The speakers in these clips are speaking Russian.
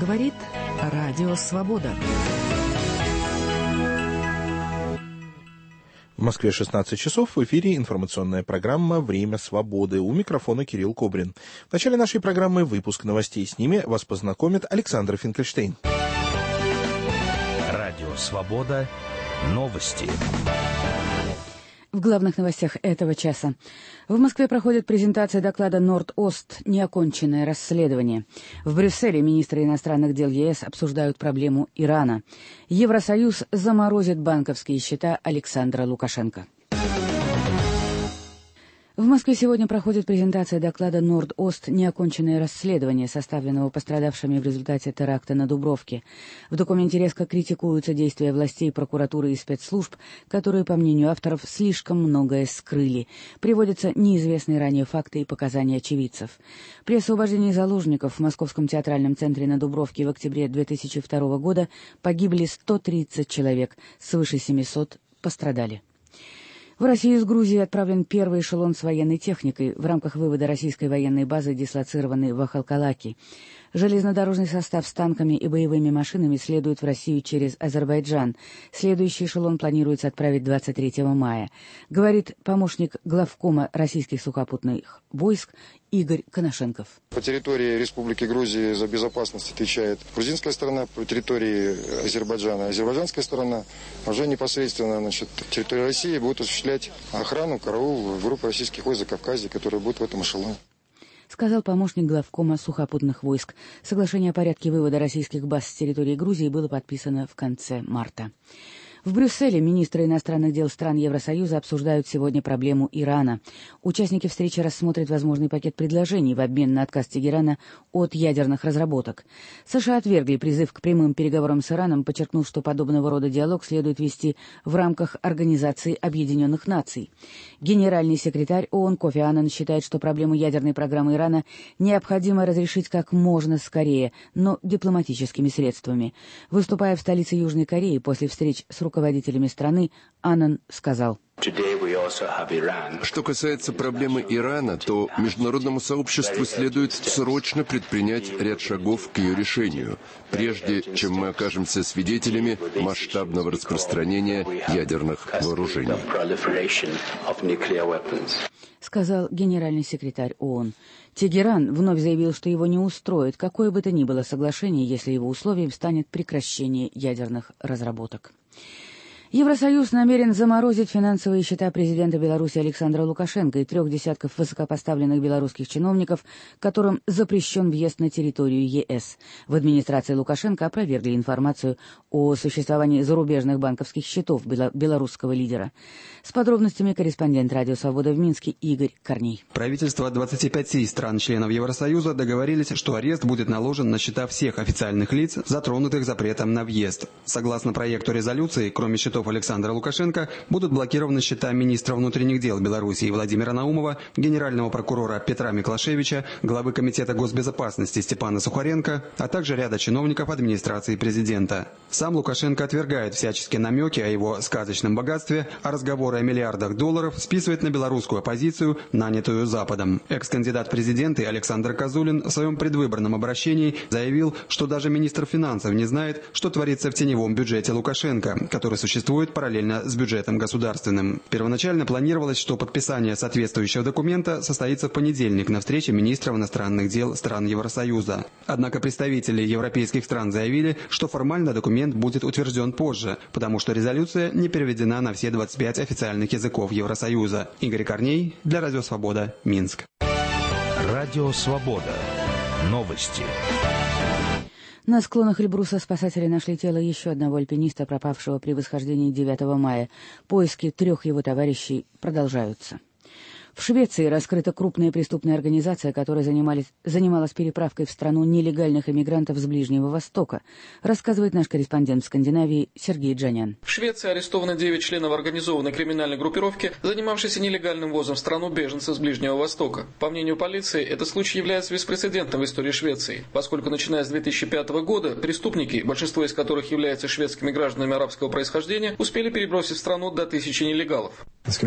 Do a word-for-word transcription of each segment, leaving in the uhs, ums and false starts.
Говорит Радио Свобода. В Москве шестнадцать часов, в эфире информационная программа «Время свободы». У микрофона Кирилл Кобрин. В начале нашей программы выпуск новостей. С ними вас познакомит Александр Финкельштейн. Радио Свобода. Новости. В главных новостях этого часа. В Москве проходит презентация доклада «Норд-Ост. Неоконченное расследование». В Брюсселе министры иностранных дел ЕС обсуждают проблему Ирана. Евросоюз заморозит банковские счета Александра Лукашенко. В Москве сегодня проходит презентация доклада «Норд-Ост. Неоконченное расследование», составленного пострадавшими в результате теракта на Дубровке. В документе резко критикуются действия властей, прокуратуры и спецслужб, которые, по мнению авторов, слишком многое скрыли. Приводятся неизвестные ранее факты и показания очевидцев. При освобождении заложников в Московском театральном центре на Дубровке в октябре две тысячи второго года погибли сто тридцать человек, свыше семисот пострадали. В Россию из Грузии отправлен первый эшелон с военной техникой в рамках вывода российской военной базы, дислоцированной в Ахалкалаки. Железнодорожный состав с танками и боевыми машинами следует в Россию через Азербайджан. Следующий эшелон планируется отправить двадцать третьего мая, говорит помощник главкома российских сухопутных войск Игорь Коношенков. По территории Республики Грузии за безопасность отвечает грузинская сторона, по территории Азербайджана азербайджанская сторона. Уже непосредственно, значит, территория России будет осуществлять охрану, караул группы российских войск Закавказья, которые будут в этом эшелоне. Сказал помощник главкома сухопутных войск. Соглашение о порядке вывода российских баз с территории Грузии было подписано в конце марта. В Брюсселе министры иностранных дел стран Евросоюза обсуждают сегодня проблему Ирана. Участники встречи рассмотрят возможный пакет предложений в обмен на отказ Тегерана от ядерных разработок. США отвергли призыв к прямым переговорам с Ираном, подчеркнув, что подобного рода диалог следует вести в рамках Организации Объединенных Наций. Генеральный секретарь ООН Кофи Аннан считает, что проблему ядерной программы Ирана необходимо разрешить как можно скорее, но дипломатическими средствами. Выступая в столице Южной Кореи после встреч с руководителями страны, Аннан сказал: Что касается проблемы Ирана, то международному сообществу следует срочно предпринять ряд шагов к ее решению, прежде чем мы окажемся свидетелями масштабного распространения ядерных вооружений. Сказал генеральный секретарь ООН. Тегеран вновь заявил, что его не устроит какое бы то ни было соглашение, если его условием станет прекращение ядерных разработок. Евросоюз намерен заморозить финансовые счета президента Беларуси Александра Лукашенко и трех десятков высокопоставленных белорусских чиновников, которым запрещен въезд на территорию ЕС. В администрации Лукашенко опровергли информацию о существовании зарубежных банковских счетов белорусского лидера. С подробностями корреспондент Радио Свобода в Минске Игорь Корней. Правительства двадцати пяти стран-членов Евросоюза договорились, что арест будет наложен на счета всех официальных лиц, затронутых запретом на въезд. Согласно проекту резолюции, кроме счетов Александра Лукашенко, будут блокированы счета министра внутренних дел Беларуси Владимира Наумова, генерального прокурора Петра Миклашевича, главы Комитета госбезопасности Степана Сухаренко, а также ряда чиновников администрации президента. Сам Лукашенко отвергает всяческие намеки о его сказочном богатстве, а разговоры о миллиардах долларов списывает на белорусскую оппозицию, нанятую Западом. Экс-кандидат в президенты Александр Козулин в своем предвыборном обращении заявил, что даже министр финансов не знает, что творится в теневом бюджете Лукашенко, который существует параллельно с бюджетом государственным. Первоначально планировалось, что подписание соответствующего документа состоится в понедельник на встрече министров иностранных дел стран Евросоюза. Однако представители европейских стран заявили, что формально документ будет утвержден позже, потому что резолюция не переведена на все двадцать пять официальных языков Евросоюза. Игорь Корней для Радио Свобода, Минск. Радио Свобода. Новости. На склонах Эльбруса спасатели нашли тело еще одного альпиниста, пропавшего при восхождении девятого мая. Поиски трех его товарищей продолжаются. В Швеции раскрыта крупная преступная организация, которая занималась, занималась переправкой в страну нелегальных иммигрантов с Ближнего Востока, рассказывает наш корреспондент в Скандинавии Сергей Джанян. В Швеции арестованы девять членов организованной криминальной группировки, занимавшейся нелегальным ввозом в страну беженцев с Ближнего Востока. По мнению полиции, этот случай является беспрецедентным в истории Швеции, поскольку начиная с две тысячи пятого года преступники, большинство из которых являются шведскими гражданами арабского происхождения, успели перебросить в страну до тысячи нелегалов. Речь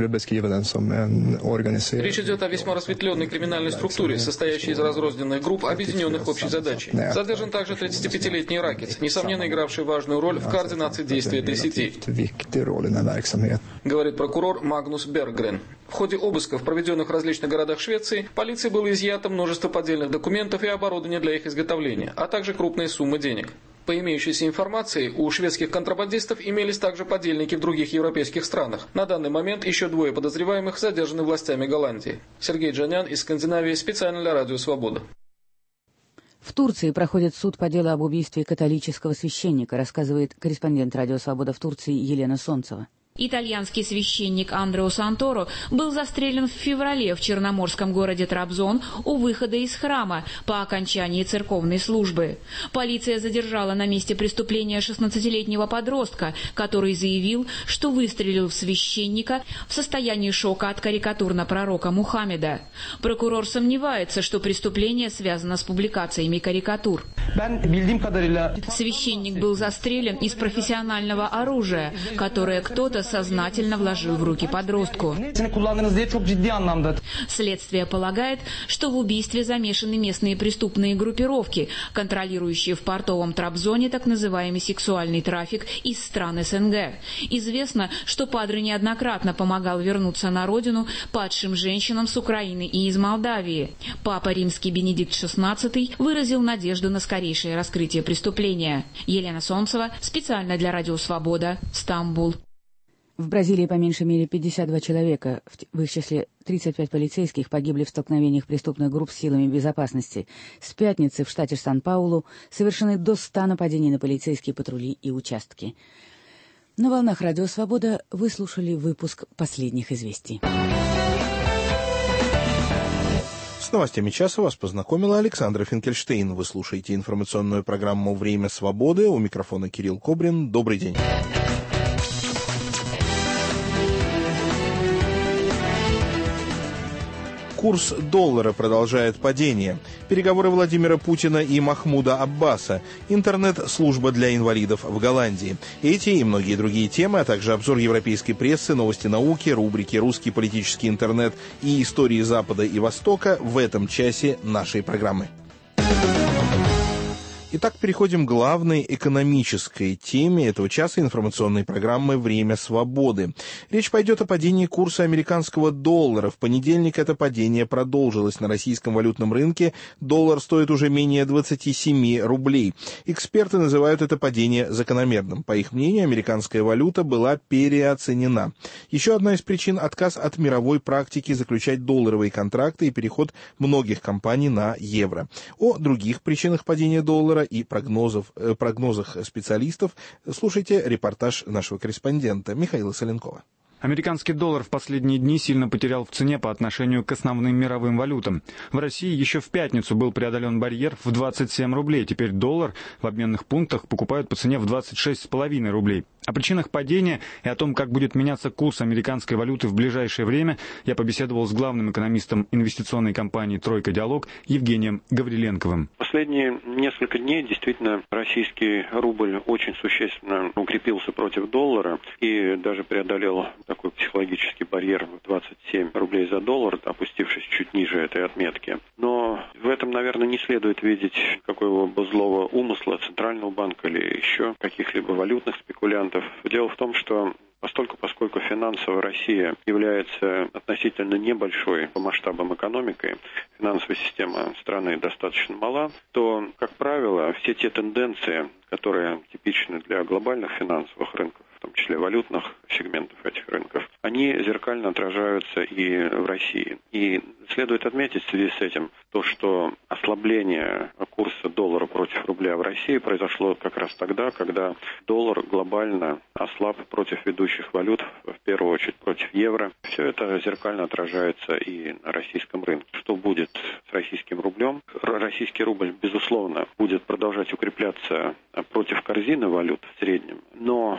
идет о весьма разветвленной криминальной структуре, состоящей из разрозненных групп, объединенных общей задачей. Задержан также тридцатипятилетний ракет, несомненно игравший важную роль в координации действий этой сети, говорит прокурор Магнус Берггрен. В ходе обысков, проведенных в различных городах Швеции, полиции было изъято множество поддельных документов и оборудования для их изготовления, а также крупные суммы денег. По имеющейся информации, у шведских контрабандистов имелись также подельники в других европейских странах. На данный момент еще двое подозреваемых задержаны властями Голландии. Сергей Джанян из Скандинавии, специально для Радио Свобода. В Турции проходит суд по делу об убийстве католического священника, рассказывает корреспондент Радио Свобода в Турции Елена Солнцева. Итальянский священник Андрео Санторо был застрелен в феврале в черноморском городе Трабзон у выхода из храма по окончании церковной службы. Полиция задержала на месте преступления шестнадцатилетнего подростка, который заявил, что выстрелил в священника в состоянии шока от карикатур на пророка Мухаммеда. Прокурор сомневается, что преступление связано с публикациями карикатур. Священник был застрелен из профессионального оружия, которое кто-то сознательно вложил в руки подростку. Следствие полагает, что в убийстве замешаны местные преступные группировки, контролирующие в портовом Трабзоне так называемый сексуальный трафик из стран СНГ. Известно, что падре неоднократно помогал вернуться на родину падшим женщинам с Украины и из Молдавии. Папа Римский Бенедикт шестнадцатый выразил надежду на скорейшее раскрытие преступления. Елена Солнцева, специально для Радио Свобода, Стамбул. В Бразилии по меньшей мере пятьдесят два человека, в их числе тридцать пять полицейских, погибли в столкновениях преступных групп с силами безопасности. С пятницы в штате Сан-Паулу совершены до ста нападений на полицейские патрули и участки. На волнах Радио Свобода вы слушали выпуск последних известий. С новостями часа вас познакомила Александра Финкельштейн. Вы слушаете информационную программу «Время свободы». У микрофона Кирилл Кобрин. Добрый день. Курс доллара продолжает падение. Переговоры Владимира Путина и Махмуда Аббаса. Интернет-служба для инвалидов в Голландии. Эти и многие другие темы, а также обзор европейской прессы, новости науки, рубрики «Русский политический интернет» и истории Запада и Востока в этом часе нашей программы. Итак, переходим к главной экономической теме этого часа информационной программы «Время свободы». Речь пойдет о падении курса американского доллара. В понедельник это падение продолжилось. На российском валютном рынке доллар стоит уже менее двадцати семи рублей. Эксперты называют это падение закономерным. По их мнению, американская валюта была переоценена. Еще одна из причин – отказ от мировой практики заключать долларовые контракты и переход многих компаний на евро. О других причинах падения доллара и прогнозов, э, прогнозах специалистов слушайте репортаж нашего корреспондента Михаила Соленкова. Американский доллар в последние дни сильно потерял в цене по отношению к основным мировым валютам. В России еще в пятницу был преодолен барьер в двадцать семь рублей. Теперь доллар в обменных пунктах покупают по цене в двадцать шесть с половиной рублей. О причинах падения и о том, как будет меняться курс американской валюты в ближайшее время, я побеседовал с главным экономистом инвестиционной компании «Тройка Диалог» Евгением Гавриленковым. Последние несколько дней действительно российский рубль очень существенно укрепился против доллара и даже преодолел такой психологический барьер в двадцать семь рублей за доллар, опустившись чуть ниже этой отметки. Но в этом, наверное, не следует видеть какого-либо злого умысла Центрального банка или еще каких-либо валютных спекулянтов. Дело в том, что Постольку, поскольку финансовая Россия является относительно небольшой по масштабам экономикой, финансовая система страны достаточно мала, то, как правило, все те тенденции, которые типичны для глобальных финансовых рынков, в том числе валютных сегментов этих рынков, они зеркально отражаются и в России. И следует отметить в связи с этим то, что ослабление курса доллара против рубля в России произошло как раз тогда, когда доллар глобально ослаб против ведущих валют, в первую очередь против евро. Все это зеркально отражается и на российском рынке. Что будет с российским рублем? Российский рубль, безусловно, будет продолжать укрепляться против корзины валют в среднем, но динамика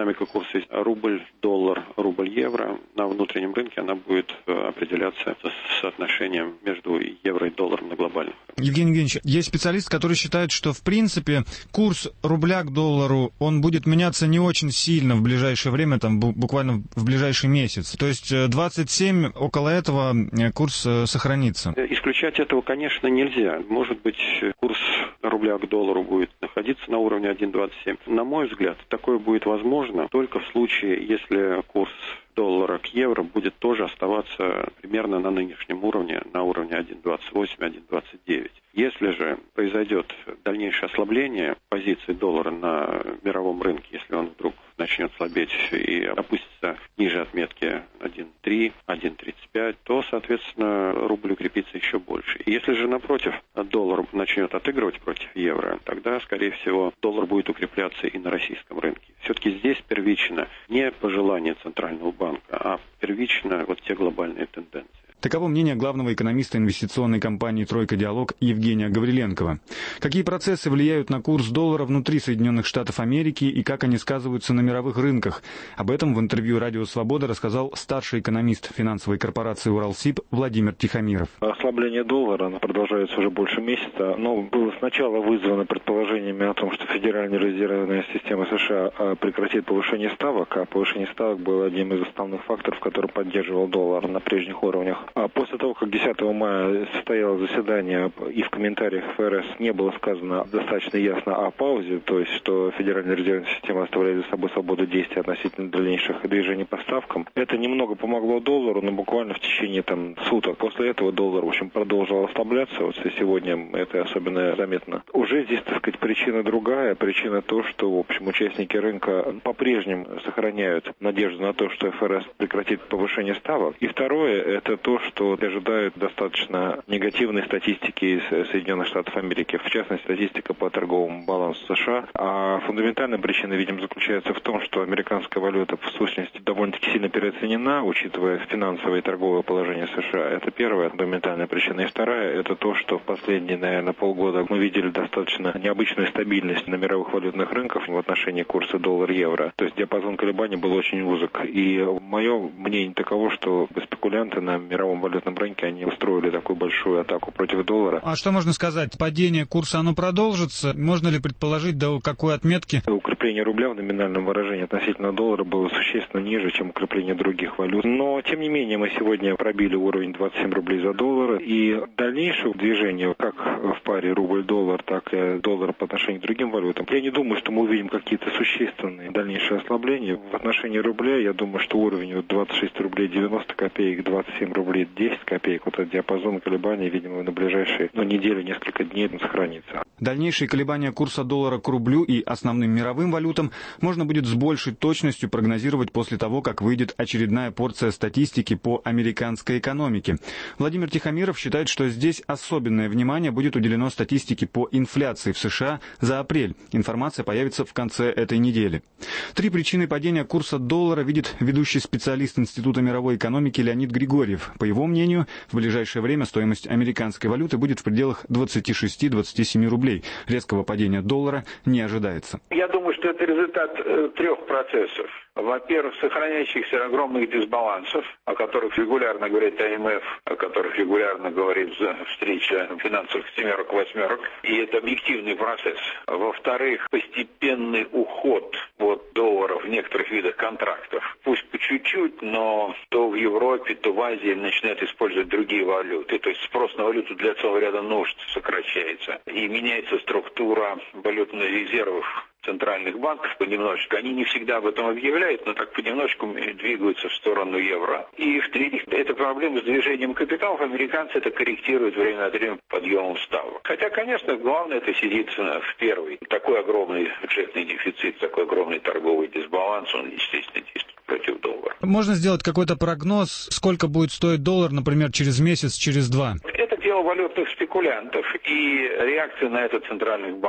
динамика курса рубль, доллар, рубль, евро на внутреннем рынке, она будет определяться с соотношением между евро и долларом на глобальном. Евгений Евгеньевич, есть специалисты, которые считают, что в принципе курс рубля к доллару, он будет меняться не очень сильно в ближайшее время, там буквально в ближайший месяц. То есть двадцать семь, около этого курс сохранится. Исключать этого, конечно, нельзя. Может быть, курс рубля к доллару будет находиться на уровне один двадцать семь. На мой взгляд, такое будет возможно только в случае, если курс доллара к евро будет тоже оставаться примерно на нынешнем уровне, на уровне один двадцать восемь - один двадцать девять. Если же произойдет дальнейшее ослабление позиции доллара на мировом рынке, если он вдруг начнет слабеть и опустится ниже отметки один три - один тридцать пять, то, соответственно, рубль укрепится еще больше. Если же, напротив, доллар начнет отыгрывать против евро, тогда, скорее всего, доллар будет укрепляться и на российском рынке. Все-таки здесь первично не пожелание Центрального банка, а первично вот те глобальные тенденции. Таково мнение главного экономиста инвестиционной компании «Тройка Диалог» Евгения Гавриленкова. Какие процессы влияют на курс доллара внутри Соединенных Штатов Америки и как они сказываются на мировых рынках? Об этом в интервью «Радио Свобода» рассказал старший экономист финансовой корпорации «Уралсиб» Владимир Тихомиров. Ослабление доллара продолжается уже больше месяца, но было сначала вызвано предположениями о том, что Федеральная резервная система США прекратит повышение ставок, а повышение ставок было одним из основных факторов, который поддерживал доллар на прежних уровнях. А после того, как десятого мая состоялось заседание и в комментариях ФРС не было сказано достаточно ясно о паузе, то есть что Федеральная резервная система оставляет за собой свободу действий относительно дальнейших движений по ставкам, это немного помогло доллару, но буквально в течение там суток. После этого доллар, в общем, продолжил ослабляться. Вот сегодня это особенно заметно. Уже здесь, так сказать, причина другая. Причина то, что, в общем, участники рынка по-прежнему сохраняют надежду на то, что ФРС прекратит повышение ставок. И второе, это то, что ожидают достаточно негативной статистики из Соединенных Штатов Америки, в частности, статистика по торговому балансу США. А фундаментальная причина, видимо, заключается в том, что американская валюта, в сущности, довольно-таки сильно переоценена, учитывая финансовое и торговое положение США. Это первая фундаментальная причина. И вторая, это то, что в последние, наверное, полгода мы видели достаточно необычную стабильность на мировых валютных рынках в отношении курса доллар-евро. То есть диапазон колебаний был очень узок. И мое мнение таково, что спекулянты на мировом валютном рынке, они устроили такую большую атаку против доллара. А что можно сказать? Падение курса, оно продолжится? Можно ли предположить, до какой отметки? Укрепление рубля в номинальном выражении относительно доллара было существенно ниже, чем укрепление других валют. Но, тем не менее, мы сегодня пробили уровень двадцать семь рублей за доллар. И дальнейшее движение, как в паре рубль-доллар, так и доллар по отношению к другим валютам, я не думаю, что мы увидим какие-то существенные дальнейшие ослабления. В отношении рубля, я думаю, что уровень двадцать шесть рублей девяносто копеек, двадцать семь рублей десять копеек, вот этот диапазон колебаний, видимо, на ближайшие ну, неделю, несколько дней сохранится. Дальнейшие колебания курса доллара к рублю и основным мировым валютам можно будет с большей точностью прогнозировать после того, как выйдет очередная порция статистики по американской экономике. Владимир Тихомиров считает, что здесь особенное внимание будет уделено статистике по инфляции в США за апрель. Информация появится в конце этой недели. Три причины падения курса доллара видит ведущий специалист Института мировой экономики Леонид Григорьев. По его мнению, в ближайшее время стоимость американской валюты будет в пределах двадцать шесть - двадцать семь рублей. Резкого падения доллара не ожидается. Я думаю, что это результат э, трех процессов. Во-первых, сохраняющихся огромных дисбалансов, о которых регулярно говорит ай эм эф, о которых регулярно говорит встреча финансовых семерок, восьмерок. И это объективный процесс. Во-вторых, постепенный уход от доллара в некоторых видах контрактов. Пусть по чуть-чуть, но то в Европе, то в Азии начинают использовать другие валюты. То есть спрос на валюту для целого ряда нужд сокращается. И меняется структура валютных резервов центральных банков понемножечку. Они не всегда об этом объявляют, но так понемножку двигаются в сторону евро. И в-третьих, это проблема с движением капиталов. Американцы это корректируют время от времени подъемом ставок. Хотя, конечно, главное это сидит в первый. Такой огромный бюджетный дефицит, такой огромный торговый дисбаланс, он, естественно, действует против доллара. Можно сделать какой-то прогноз, сколько будет стоить доллар, например, через месяц, через два? Это дело валютных спекулянтов и реакция на это центральных банков.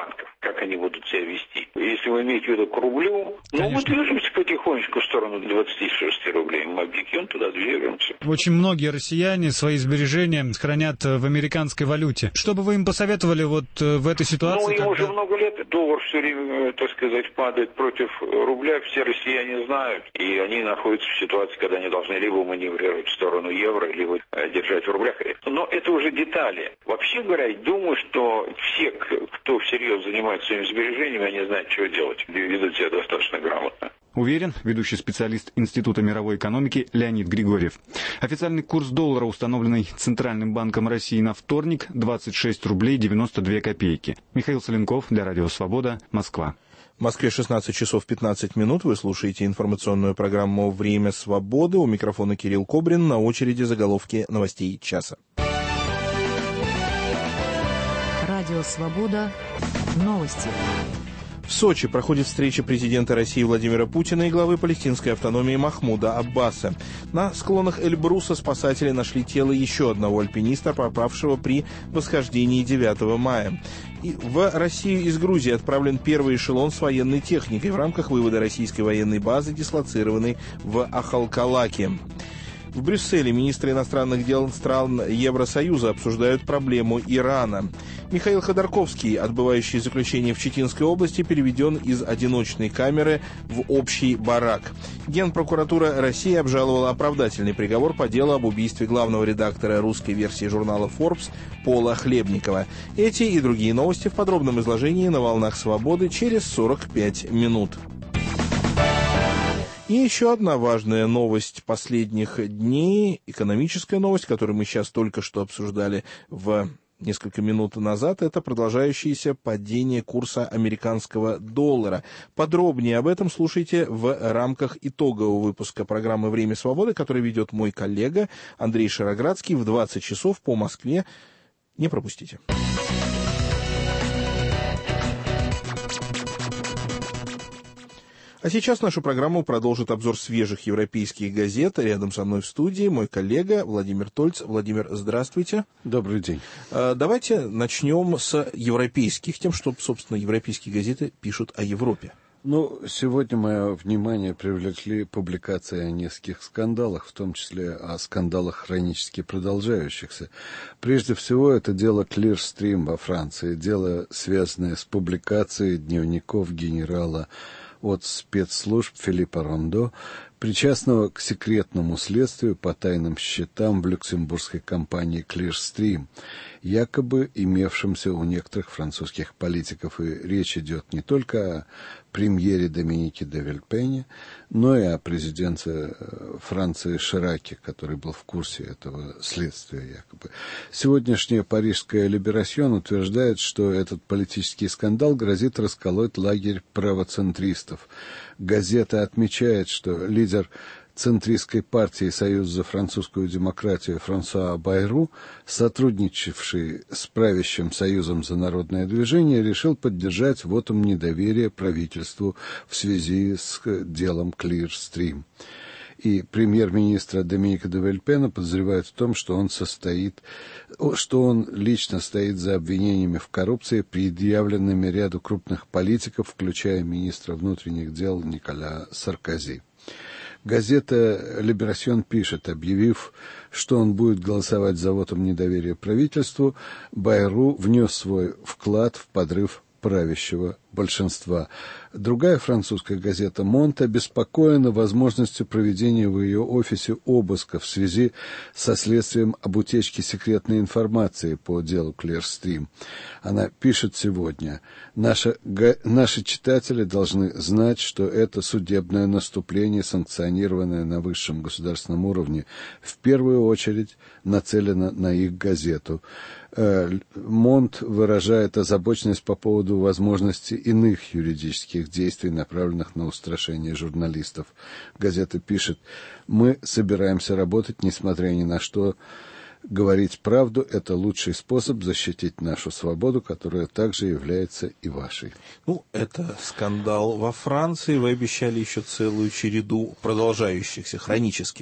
как они будут себя вести. Если вы имеете в виду к рублю, ну, мы движемся потихонечку в сторону двадцати шести рублей. Мы объективно туда движемся. Очень многие россияне свои сбережения хранят в американской валюте. Что бы вы им посоветовали вот в этой ситуации? Ну, им когда... уже много лет. Доллар все время, так сказать, падает против рубля. Все россияне знают. И они находятся в ситуации, когда они должны либо маневрировать в сторону евро, либо держать в рублях. Но это уже детали. Вообще говоря, думаю, что все, кто всерьез занимается своими сбережениями, они знают, что делать. И ведут себя достаточно грамотно. Уверен ведущий специалист Института мировой экономики Леонид Григорьев. Официальный курс доллара, установленный Центральным банком России на вторник, двадцать шесть рублей девяносто две копейки. Михаил Соленков для Радио Свобода, Москва. В Москве шестнадцать часов пятнадцать минут. Вы слушаете информационную программу «Время свободы». У микрофона Кирилл Кобрин. На очереди заголовки новостей часа. Радио Свобода. Новости. В Сочи проходит встреча президента России Владимира Путина и главы палестинской автономии Махмуда Аббаса. На склонах Эльбруса спасатели нашли тело еще одного альпиниста, пропавшего при восхождении девятого мая. И в Россию из Грузии отправлен первый эшелон с военной техникой в рамках вывода российской военной базы, дислоцированной в Ахалкалаке. В Брюсселе министры иностранных дел стран Евросоюза обсуждают проблему Ирана. Михаил Ходорковский, отбывающий заключение в Читинской области, переведен из одиночной камеры в общий барак. Генпрокуратура России обжаловала оправдательный приговор по делу об убийстве главного редактора русской версии журнала Forbes Пола Хлебникова. Эти и другие новости в подробном изложении на «Волнах Свободы» через сорок пять минут. И еще одна важная новость последних дней, экономическая новость, которую мы сейчас только что обсуждали в несколько минут назад, это продолжающееся падение курса американского доллара. Подробнее об этом слушайте в рамках итогового выпуска программы «Время свободы», который ведет мой коллега Андрей Шароградский в двадцать часов по Москве. Не пропустите. А сейчас нашу программу продолжит обзор свежих европейских газет. Рядом со мной в студии мой коллега Владимир Тольц. Владимир, здравствуйте. Добрый день. Давайте начнем с европейских тем, что, собственно, европейские газеты пишут о Европе. Ну, сегодня мое внимание привлекли публикации о нескольких скандалах, в том числе о скандалах хронически продолжающихся. Прежде всего, это дело Clearstream во Франции, дело, связанное с публикацией дневников генерала от спецслужб Филиппа Рондо, причастного к секретному следствию по тайным счетам в люксембургской компании Clearstream, якобы имевшимся у некоторых французских политиков. И речь идет не только о премьере Доминике де Вильпене, но и о президенте Франции Шираке, который был в курсе этого следствия якобы. Сегодняшняя парижская Либерасьон утверждает, что этот политический скандал грозит расколоть лагерь правоцентристов. Газета отмечает, что лидер центристской партии «Союз за французскую демократию» Франсуа Байру, сотрудничавший с правящим Союзом за народное движение, решил поддержать вотум недоверия правительству в связи с делом Clearstream. И премьер-министра Доминика де Вильпена подозревают в том, что он состоит, что он лично стоит за обвинениями в коррупции, предъявленными ряду крупных политиков, включая министра внутренних дел Николя Саркози. Газета «Либерасьон» пишет, объявив, что он будет голосовать за вотум недоверия правительству, Байру внес свой вклад в подрыв правящего большинства. Другая французская газета «Монт» обеспокоена возможностью проведения в ее офисе обыска в связи со следствием об утечке секретной информации по делу Clearstream. Она пишет сегодня: «Наши, га, наши читатели должны знать, что это судебное наступление, санкционированное на высшем государственном уровне, в первую очередь нацелено на их газету». Монт выражает озабоченность по поводу возможности иных юридических действий, направленных на устрашение журналистов. Газета пишет: «Мы собираемся работать, несмотря ни на что. Говорить правду – это лучший способ защитить нашу свободу, которая также является и вашей». Ну, это скандал во Франции. Вы обещали еще целую череду продолжающихся, хронических.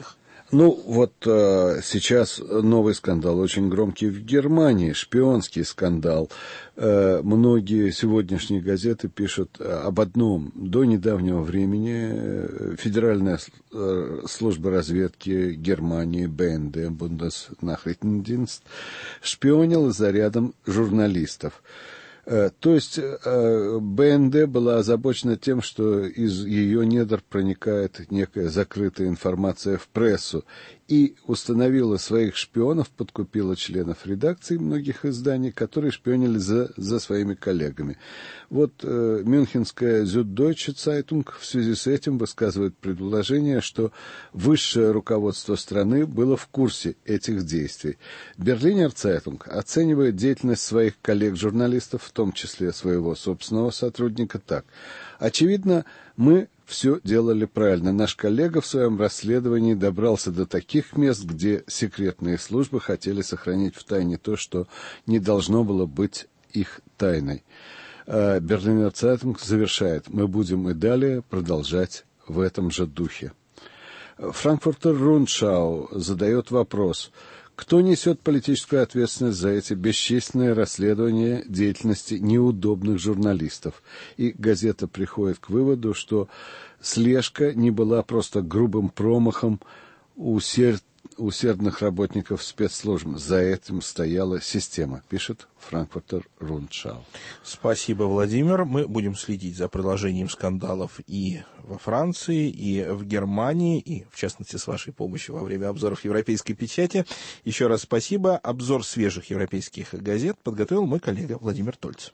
Ну, вот э, сейчас новый скандал, очень громкий в Германии, шпионский скандал. Э, многие сегодняшние газеты пишут об одном. До недавнего времени Федеральная служба разведки Германии, бэ эн дэ, Bundesnachrichtendienst, шпионила за рядом журналистов. То есть бэ эн дэ была озабочена тем, что из ее недр проникает некая закрытая информация в прессу, и установила своих шпионов, подкупила членов редакций многих изданий, которые шпионили за, за своими коллегами. Вот э, мюнхенская Süddeutsche Zeitung в связи с этим высказывает предположение, что высшее руководство страны было в курсе этих действий. Berliner Zeitung оценивает деятельность своих коллег-журналистов, в том числе своего собственного сотрудника, так. Очевидно, мы все делали правильно. Наш коллега в своем расследовании добрался до таких мест, где секретные службы хотели сохранить в тайне то, что не должно было быть их тайной. Берлинер Цайтунг завершает: мы будем и далее продолжать в этом же духе. Франкфуртер Рundschau задает вопрос: кто несет политическую ответственность за эти бесчисленные расследования деятельности неудобных журналистов? И газета приходит к выводу, что слежка не была просто грубым промахом усерд... усердных работников спецслужб. За этим стояла система, пишет Франкфуртер Рundschau. Спасибо, Владимир. Мы будем следить за продолжением скандалов и во Франции, и в Германии, и, в частности, с вашей помощью во время обзоров европейской печати. Еще раз спасибо. Обзор свежих европейских газет подготовил мой коллега Владимир Тольц.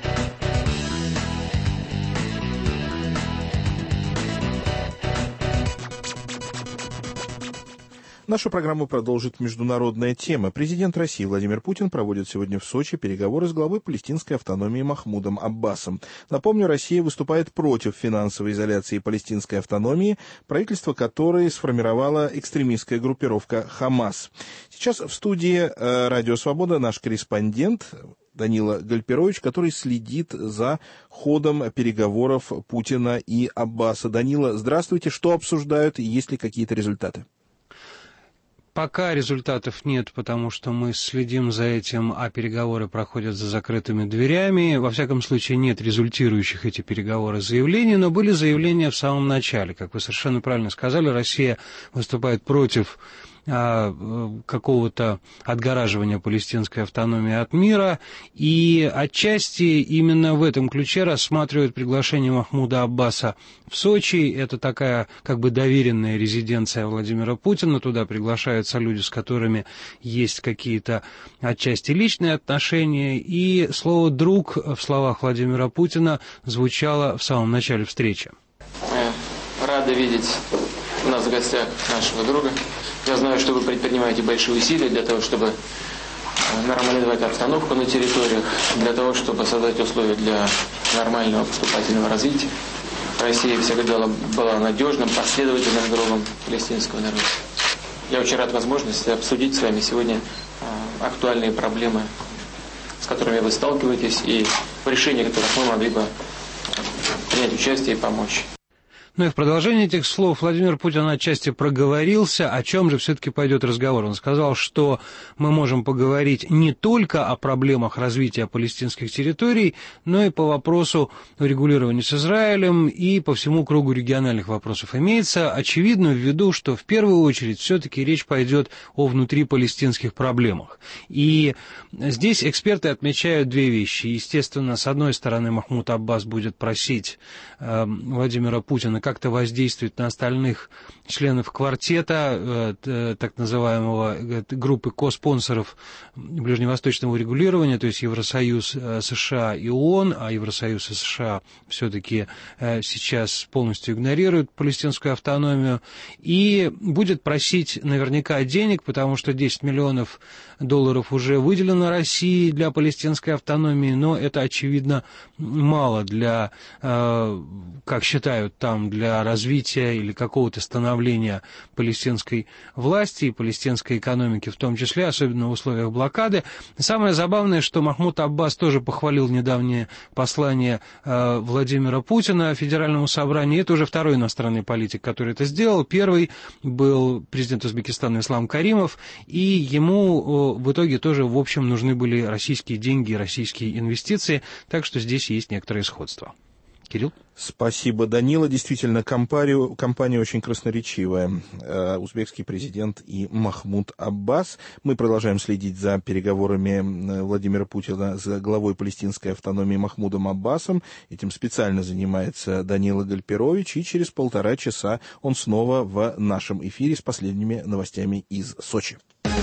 Нашу программу продолжит международная тема. Президент России Владимир Путин проводит сегодня в Сочи переговоры с главой палестинской автономии Махмудом Аббасом. Напомню, Россия выступает против финансовой изоляции палестинской автономии, правительство которой сформировала экстремистская группировка «Хамас». Сейчас в студии э, «Радио Свобода» наш корреспондент Данила Гальперович, который следит за ходом переговоров Путина и Аббаса. Данила, здравствуйте. Что обсуждают и есть ли какие-то результаты? Пока результатов нет, потому что мы следим за этим, а переговоры проходят за закрытыми дверями. Во всяком случае, нет результирующих эти переговоры заявлений, но были заявления в самом начале. Как вы совершенно правильно сказали, Россия выступает против какого-то отгораживания палестинской автономии от мира, и отчасти именно в этом ключе рассматривают приглашение Махмуда Аббаса в Сочи. Это такая как бы доверенная резиденция Владимира Путина, туда приглашаются люди, с которыми есть какие-то отчасти личные отношения, и слово «друг» в словах Владимира Путина звучало в самом начале встречи. Рада видеть у нас в гостях нашего друга. Я знаю, что вы предпринимаете большие усилия для того, чтобы нормализовать обстановку на территориях, для того, чтобы создать условия для нормального поступательного развития. Россия всегда была надежным, последовательным другом палестинского народа. Я очень рад возможности обсудить с вами сегодня актуальные проблемы, с которыми вы сталкиваетесь, и в решении которых мы могли бы принять участие и помочь. Ну и в продолжение этих слов Владимир Путин отчасти проговорился, о чем же все-таки пойдет разговор. Он сказал, что мы можем поговорить не только о проблемах развития палестинских территорий, но и по вопросу урегулирования с Израилем и по всему кругу региональных вопросов. Имеется очевидно в виду, что в первую очередь все-таки речь пойдет о внутрипалестинских проблемах. И здесь эксперты отмечают две вещи. Естественно, с одной стороны, Махмуд Аббас будет просить э, Владимира Путина как-то воздействовать на остальных членов квартета, э, так называемого э, группы коспонсоров ближневосточного регулирования, то есть Евросоюз, э, США и ООН, а Евросоюз и США все-таки э, сейчас полностью игнорируют палестинскую автономию, и будет просить наверняка денег, потому что десять миллионов долларов уже выделено России для палестинской автономии, но это, очевидно, мало для, э, как считают там, для развития или какого-то становления палестинской власти и палестинской экономики в том числе, особенно в условиях блокады. Самое забавное, что Махмуд Аббас тоже похвалил недавнее послание э, Владимира Путина Федеральному собранию. Это уже второй иностранный политик, который это сделал. Первый был президент Узбекистана Ислам Каримов, и ему э, в итоге тоже, в общем, нужны были российские деньги, российские инвестиции, так что здесь есть некоторое сходство. Кирилл? Спасибо, Данила. Действительно, компания, компания очень красноречивая. Э, узбекский президент и Махмуд Аббас. Мы продолжаем следить за переговорами Владимира Путина с главой палестинской автономии Махмудом Аббасом. Этим специально занимается Данила Гальперович. И через полтора часа он снова в нашем эфире с последними новостями из Сочи.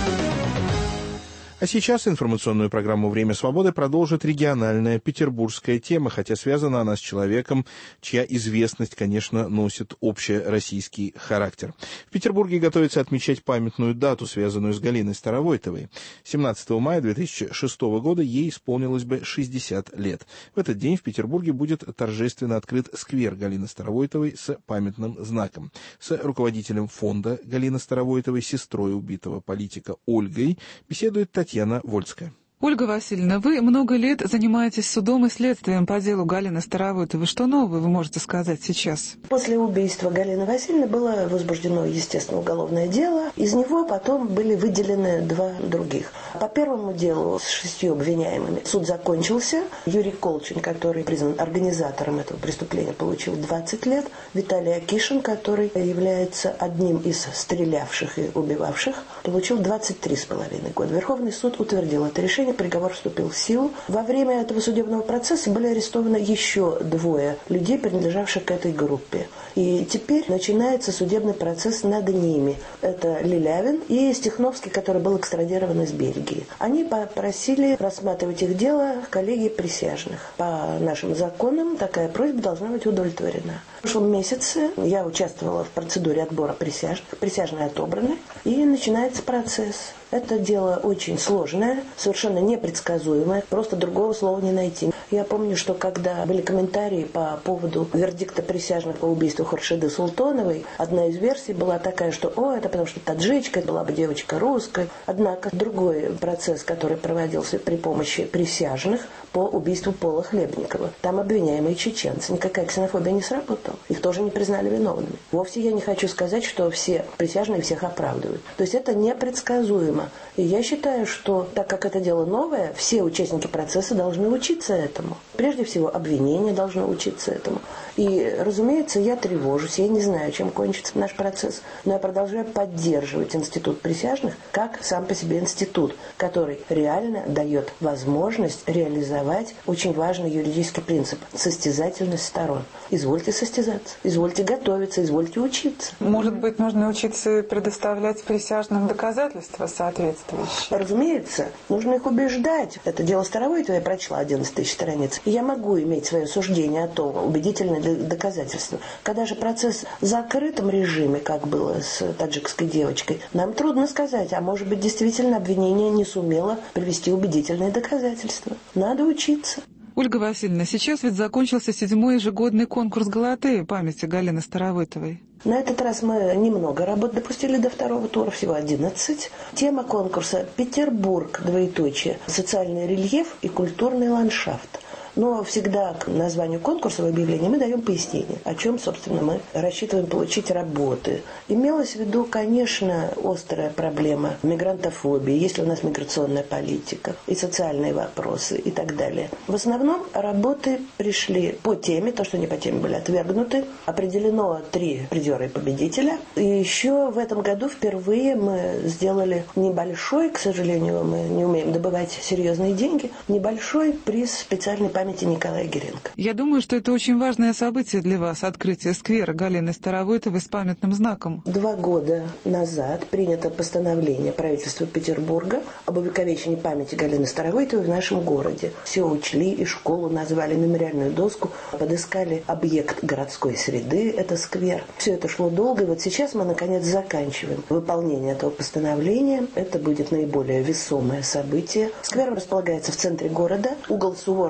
А сейчас информационную программу «Время свободы» продолжит региональная петербургская тема, хотя связана она с человеком, чья известность, конечно, носит общероссийский характер. В Петербурге готовится отмечать памятную дату, связанную с Галиной Старовойтовой. семнадцатого мая две тысячи шестого года ей исполнилось бы шестьдесят лет. В этот день в Петербурге будет торжественно открыт сквер Галины Старовойтовой с памятным знаком. С руководителем фонда Галины Старовойтовой, сестрой убитого политика Ольгой, беседует Татьяна Татьяна Вольская. Ольга Васильевна, вы много лет занимаетесь судом и следствием по делу Галины Старовойтовой. Что нового вы можете сказать сейчас? После убийства Галины Васильевны было возбуждено, естественно, уголовное дело. Из него потом были выделены два других. По первому делу с шестью обвиняемыми суд закончился. Юрий Колчин, который признан организатором этого преступления, получил двадцать лет. Виталий Акишин, который является одним из стрелявших и убивавших, получил двадцать три с половиной года. Верховный суд утвердил это решение. Приговор вступил в силу. Во время этого судебного процесса были арестованы еще двое людей, принадлежавших к этой группе. И теперь начинается судебный процесс над ними. Это Лилявин и Стехновский, который был экстрадирован из Бельгии. Они попросили рассматривать их дело коллегии присяжных. По нашим законам такая просьба должна быть удовлетворена. В прошлом месяце я участвовала в процедуре отбора присяжных. Присяжные отобраны, и начинается процесс. Это дело очень сложное, совершенно непредсказуемое, просто другого слова не найти. Я помню, что когда были комментарии по поводу вердикта присяжных по убийству Хуршиды Султоновой, одна из версий была такая, что «О, это потому что таджичка, была бы девочка русская». Однако другой процесс, который проводился при помощи присяжных по убийству Пола Хлебникова, там обвиняемые чеченцы. Никакая ксенофобия не сработала. Их тоже не признали виновными. Вовсе я не хочу сказать, что все присяжные всех оправдывают. То есть это непредсказуемо. И я считаю, что, так как это дело новое, все участники процесса должны учиться этому. Прежде всего, обвинение должно учиться этому. И, разумеется, я тревожусь, я не знаю, чем кончится наш процесс, но я продолжаю поддерживать институт присяжных как сам по себе институт, который реально дает возможность реализовать очень важный юридический принцип – состязательность сторон. Извольте состязаться, извольте готовиться, извольте учиться. Может быть, нужно учиться предоставлять присяжным доказательства соответствующие? Разумеется, нужно их убеждать. Это дело Старовойтовой, я прочла одиннадцать тысяч страниц. И я могу иметь свое суждение о том, убедительное доказательства. Когда же процесс в закрытом режиме, как было с таджикской девочкой, нам трудно сказать, а может быть действительно обвинение не сумело привести убедительные доказательства. Надо учиться. Ольга Васильевна, сейчас ведь закончился седьмой ежегодный конкурс «Галатеи» памяти Галины Старовойтовой. На этот раз мы немного работ допустили до второго тура, всего одиннадцать. Тема конкурса «Петербург, двоеточие, социальный рельеф и культурный ландшафт». Но всегда к названию конкурса в объявлении мы даем пояснение, о чем, собственно, мы рассчитываем получить работы. Имелась в виду, конечно, острая проблема мигрантофобии, есть ли у нас миграционная политика, и социальные вопросы, и так далее. В основном работы пришли по теме, то, что они по теме были отвергнуты. Определено три призера и победителя. И еще в этом году впервые мы сделали небольшой, к сожалению, мы не умеем добывать серьезные деньги, небольшой приз специальной памяти Николая Гиренко. Я думаю, что это очень важное событие для вас, открытие сквера Галины Старовойтовой с памятным знаком. Два года назад принято постановление правительства Петербурга об увековечении памяти Галины Старовойтовой в нашем городе. Все учли, и школу назвали, мемориальную доску, подыскали объект городской среды, это сквер. Все это шло долго, и вот сейчас мы, наконец, заканчиваем выполнение этого постановления. Это будет наиболее весомое событие. Сквер располагается в центре города, угол Суворовского проспекта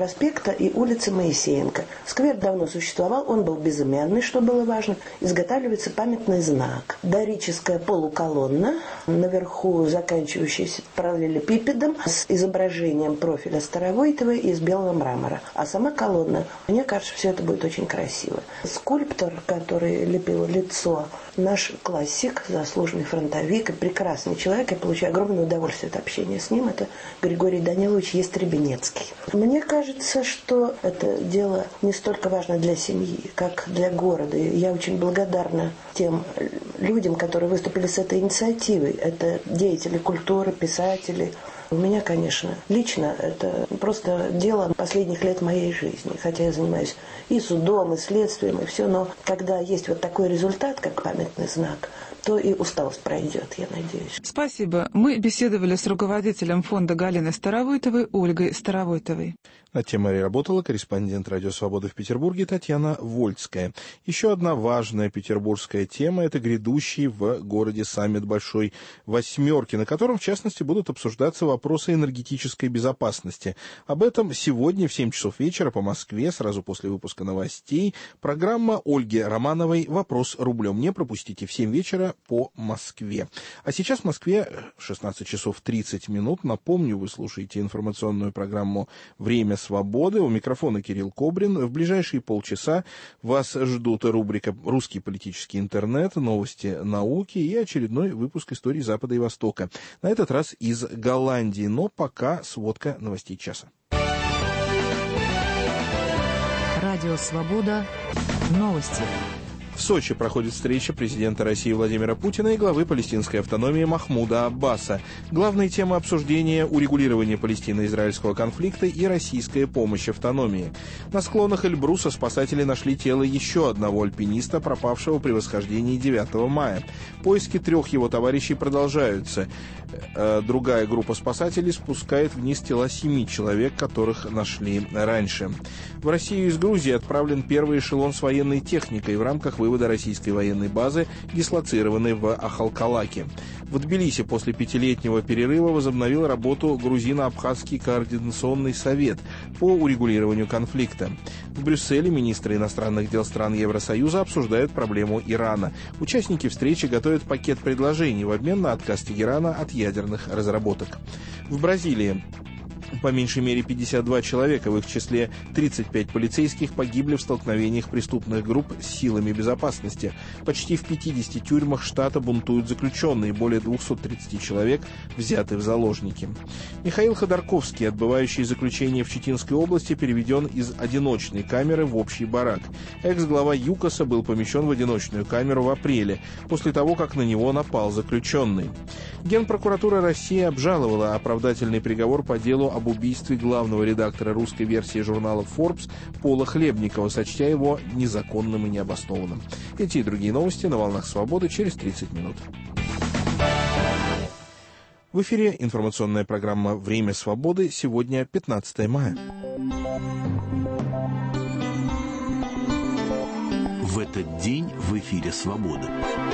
проспекта и улицы Моисеенко. Сквер давно существовал, он был безымянный, что было важно. Изготавливается памятный знак. Дорическая полуколонна, наверху заканчивающаяся параллелепипедом с изображением профиля Старовойтовой из белого мрамора. А сама колонна, мне кажется, все это будет очень красиво. Скульптор, который лепил лицо, наш классик, заслуженный фронтовик и прекрасный человек, я получаю огромное удовольствие от общения с ним, это Григорий Данилович Естребенецкий. Мне кажется, что это дело не столько важно для семьи, как для города. И я очень благодарна тем людям, которые выступили с этой инициативой. Это деятели культуры, писатели. У меня, конечно, лично это просто дело последних лет моей жизни. Хотя я занимаюсь и судом, и следствием, и все. Но когда есть вот такой результат, как памятный знак, то и усталость пройдет, я надеюсь. Спасибо. Мы беседовали с руководителем фонда Галины Старовойтовой Ольгой Старовойтовой. Над темой работала корреспондент «Радио Свобода» в Петербурге Татьяна Вольцкая. Еще одна важная петербургская тема – это грядущий в городе саммит Большой Восьмерки, на котором, в частности, будут обсуждаться вопросы энергетической безопасности. Об этом сегодня в семь часов вечера по Москве, сразу после выпуска новостей, программа Ольги Романовой «Вопрос рублем». Не пропустите в семь вечера по Москве. А сейчас в Москве шестнадцать часов тридцать минут. Напомню, вы слушаете информационную программу «Время свободы». У микрофона Кирилл Кобрин. В ближайшие полчаса вас ждут рубрика «Русский политический интернет», новости науки и очередной выпуск истории Запада и Востока. На этот раз из Голландии, но пока сводка новостей часа. Радио «Свобода». Новости. В Сочи проходит встреча президента России Владимира Путина и главы палестинской автономии Махмуда Аббаса. Главные темы обсуждения – урегулирование палестино-израильского конфликта и российская помощь автономии. На склонах Эльбруса спасатели нашли тело еще одного альпиниста, пропавшего при восхождении девятого мая. Поиски трех его товарищей продолжаются. Другая группа спасателей спускает вниз тела семи человек, которых нашли раньше. В Россию из Грузии отправлен первый эшелон с военной техникой в рамках вывода российской военной базы, дислоцированной в Ахалкалаке. В Тбилиси после пятилетнего перерыва возобновил работу Грузино-Абхазский координационный совет по урегулированию конфликта. В Брюсселе министры иностранных дел стран Евросоюза обсуждают проблему Ирана. Участники встречи готовят пакет предложений в обмен на отказ Тегерана от ядерных разработок. В Бразилии по меньшей мере пятьдесят два человека, в их числе тридцать пять полицейских, погибли в столкновениях преступных групп с силами безопасности. Почти в пятидесяти тюрьмах штата бунтуют заключенные, более двухсот тридцати человек взяты в заложники. Михаил Ходорковский, отбывающий заключение в Читинской области, переведен из одиночной камеры в общий барак. Экс-глава ЮКОСа был помещен в одиночную камеру в апреле, после того, как на него напал заключенный. Генпрокуратура России обжаловала оправдательный приговор по делу об убийстве главного редактора русской версии журнала Forbes Пола Хлебникова, сочтя его незаконным и необоснованным. Эти и другие новости на волнах свободы через тридцать минут. В эфире информационная программа «Время свободы». Сегодня пятнадцатое мая. В этот день в эфире «Свобода».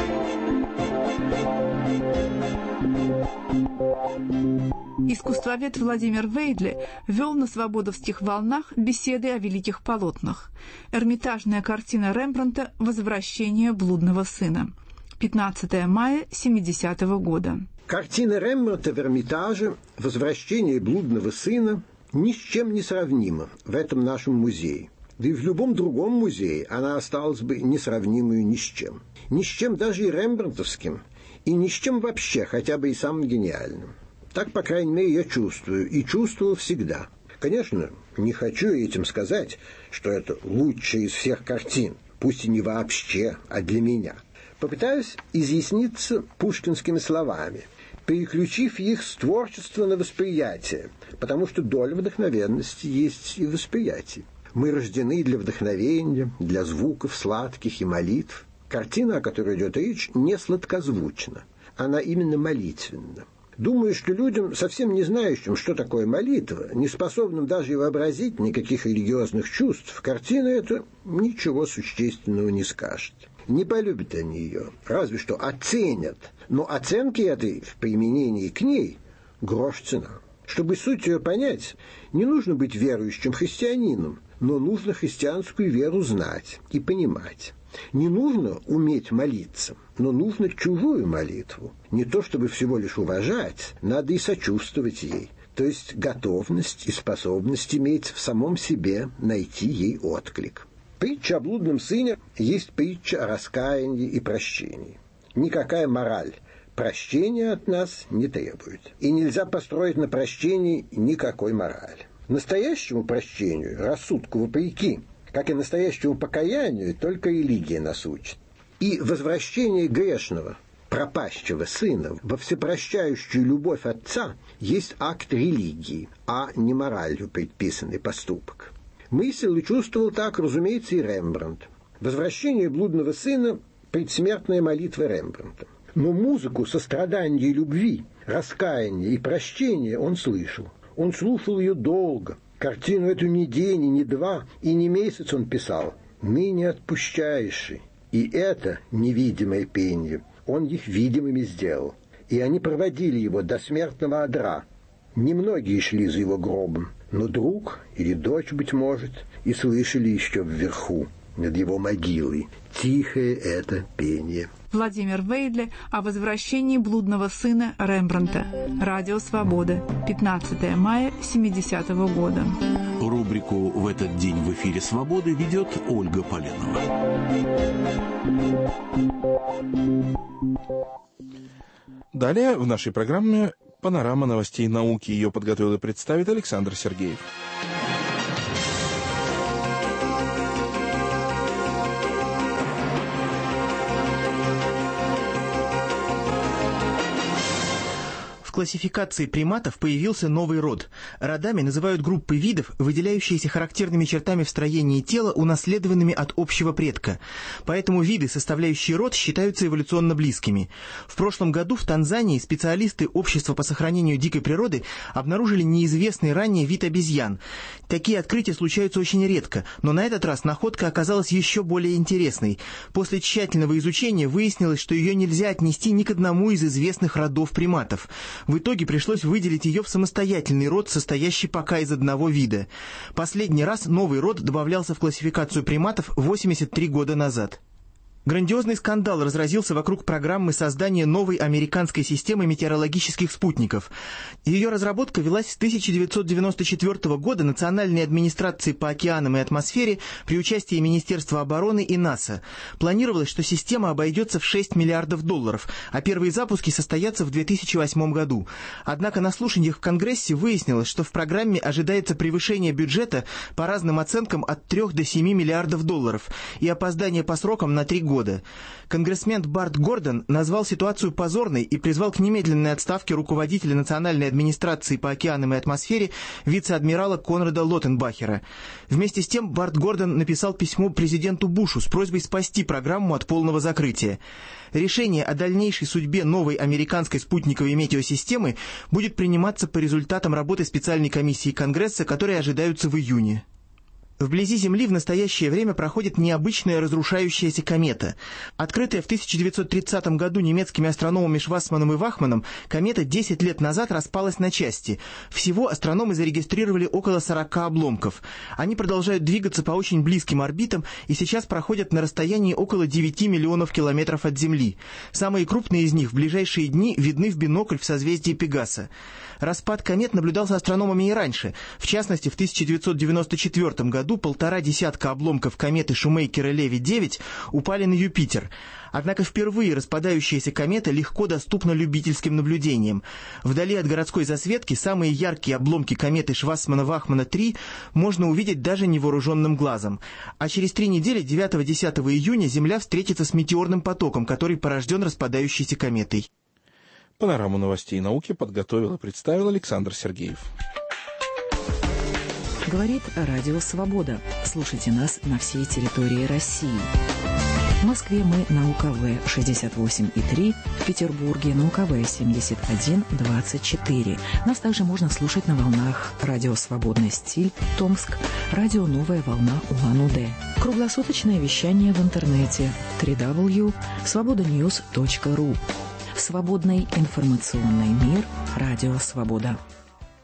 Искусствовед Владимир Вейдле вел на свободовских волнах беседы о великих полотнах. Эрмитажная картина Рембрандта «Возвращение блудного сына». пятнадцатое мая семидесятого года. Картина Рембрандта в Эрмитаже «Возвращение блудного сына» ни с чем не сравнима в этом нашем музее. Да и в любом другом музее она осталась бы несравнимой ни с чем. Ни с чем даже и рембрандтовским, и ни с чем вообще, хотя бы и самым гениальным. Так, по крайней мере, я чувствую, и чувствовал всегда. Конечно, не хочу этим сказать, что это лучшая из всех картин, пусть и не вообще, а для меня. Попытаюсь изъясниться пушкинскими словами, переключив их с творчества на восприятие, потому что доля вдохновенности есть и в восприятии. Мы рождены для вдохновения, для звуков сладких и молитв. Картина, о которой идет речь, не сладкозвучна, она именно молитвенна. Думаю, что людям, совсем не знающим, что такое молитва, не способным даже и вообразить никаких религиозных чувств, картина эта ничего существенного не скажет. Не полюбят они ее, разве что оценят. Но оценки этой в применении к ней грош цена. Чтобы суть ее понять, не нужно быть верующим христианином, но нужно христианскую веру знать и понимать. Не нужно уметь молиться, но нужно чужую молитву. Не то чтобы всего лишь уважать, надо и сочувствовать ей. То есть готовность и способность иметь в самом себе найти ей отклик. Притча о блудном сыне есть притча о раскаянии и прощении. Никакая мораль прощения от нас не требует. И нельзя построить на прощении никакой морали. Настоящему прощению, рассудку вопреки, как и настоящему покаянию, только религия нас учит. И возвращение грешного, пропащего сына во всепрощающую любовь отца есть акт религии, а не моралью предписанный поступок. Мыслил и чувствовал так, разумеется, и Рембрандт. Возвращение блудного сына – предсмертная молитва Рембрандта. Но музыку сострадания и любви, раскаяния и прощения он слышал. Он слушал ее долго. Картину эту ни день, и ни два, и ни месяц он писал. «Ныне отпущаеши». И это невидимое пение он их видимыми сделал. И они проводили его до смертного одра. Немногие шли за его гробом, но друг или дочь, быть может, и слышали еще вверху, над его могилой, тихое это пение. Владимир Вейдле о возвращении блудного сына Рембрандта. Радио «Свобода». пятнадцатое мая семидесятого года. Рубрику «В этот день в эфире Свободы» ведет Ольга Поленова. Далее в нашей программе «Панорама новостей науки». Ее подготовил и представит Александр Сергеев. В классификации приматов появился новый род. Родами называют группы видов, выделяющиеся характерными чертами в строении тела, унаследованными от общего предка. Поэтому виды, составляющие род, считаются эволюционно близкими. В прошлом году в Танзании специалисты Общества по сохранению дикой природы обнаружили неизвестный ранее вид обезьян. Такие открытия случаются очень редко, но на этот раз находка оказалась еще более интересной. После тщательного изучения выяснилось, что ее нельзя отнести ни к одному из известных родов приматов. В итоге пришлось выделить ее в самостоятельный род, состоящий пока из одного вида. Последний раз новый род добавлялся в классификацию приматов восемьдесят три года назад. Грандиозный скандал разразился вокруг программы создания новой американской системы метеорологических спутников. Ее разработка велась с тысяча девятьсот девяносто четвёртого года Национальной администрацией по океанам и атмосфере при участии Министерства обороны и НАСА. Планировалось, что система обойдется в шесть миллиардов долларов, а первые запуски состоятся в две тысячи восьмом году. Однако на слушаниях в Конгрессе выяснилось, что в программе ожидается превышение бюджета по разным оценкам от трёх до семи миллиардов долларов и опоздание по срокам на три года. года. Конгрессмен Барт Гордон назвал ситуацию позорной и призвал к немедленной отставке руководителя Национальной администрации по океанам и атмосфере вице-адмирала Конрада Лоттенбахера. Вместе с тем Барт Гордон написал письмо президенту Бушу с просьбой спасти программу от полного закрытия. Решение о дальнейшей судьбе новой американской спутниковой метеосистемы будет приниматься по результатам работы специальной комиссии Конгресса, которые ожидаются в июне. Вблизи Земли в настоящее время проходит необычная разрушающаяся комета. Открытая в тысяча девятьсот тридцатом году немецкими астрономами Шварцманом и Вахманом, комета десять лет назад распалась на части. Всего астрономы зарегистрировали около сорока обломков. Они продолжают двигаться по очень близким орбитам и сейчас проходят на расстоянии около девяти миллионов километров от Земли. Самые крупные из них в ближайшие дни видны в бинокль в созвездии Пегаса. Распад комет наблюдался астрономами и раньше. В частности, в тысяча девятьсот девяносто четвёртом году полтора десятка обломков кометы Шумейкера-Леви девять упали на Юпитер. Однако впервые распадающаяся комета легко доступна любительским наблюдениям. Вдали от городской засветки самые яркие обломки кометы Шварцмана-Вахмана три можно увидеть даже невооруженным глазом. А через три недели, девятого-десятого июня, Земля встретится с метеорным потоком, который порожден распадающейся кометой. Панораму новостей и науки подготовил и представил Александр Сергеев. Говорит Радио Свобода. Слушайте нас на всей территории России. В Москве мы на У К В шестьдесят восемь и три, в Петербурге на У К В семьдесят один двадцать четыре. Нас также можно слушать на волнах Радио Свободный стиль, Томск, Радио Новая волна Улан-Удэ. Круглосуточное вещание в интернете дабл ю дабл ю дабл ю точка свобода ньюс точка ру. Свободный информационный мир. Радио Свобода.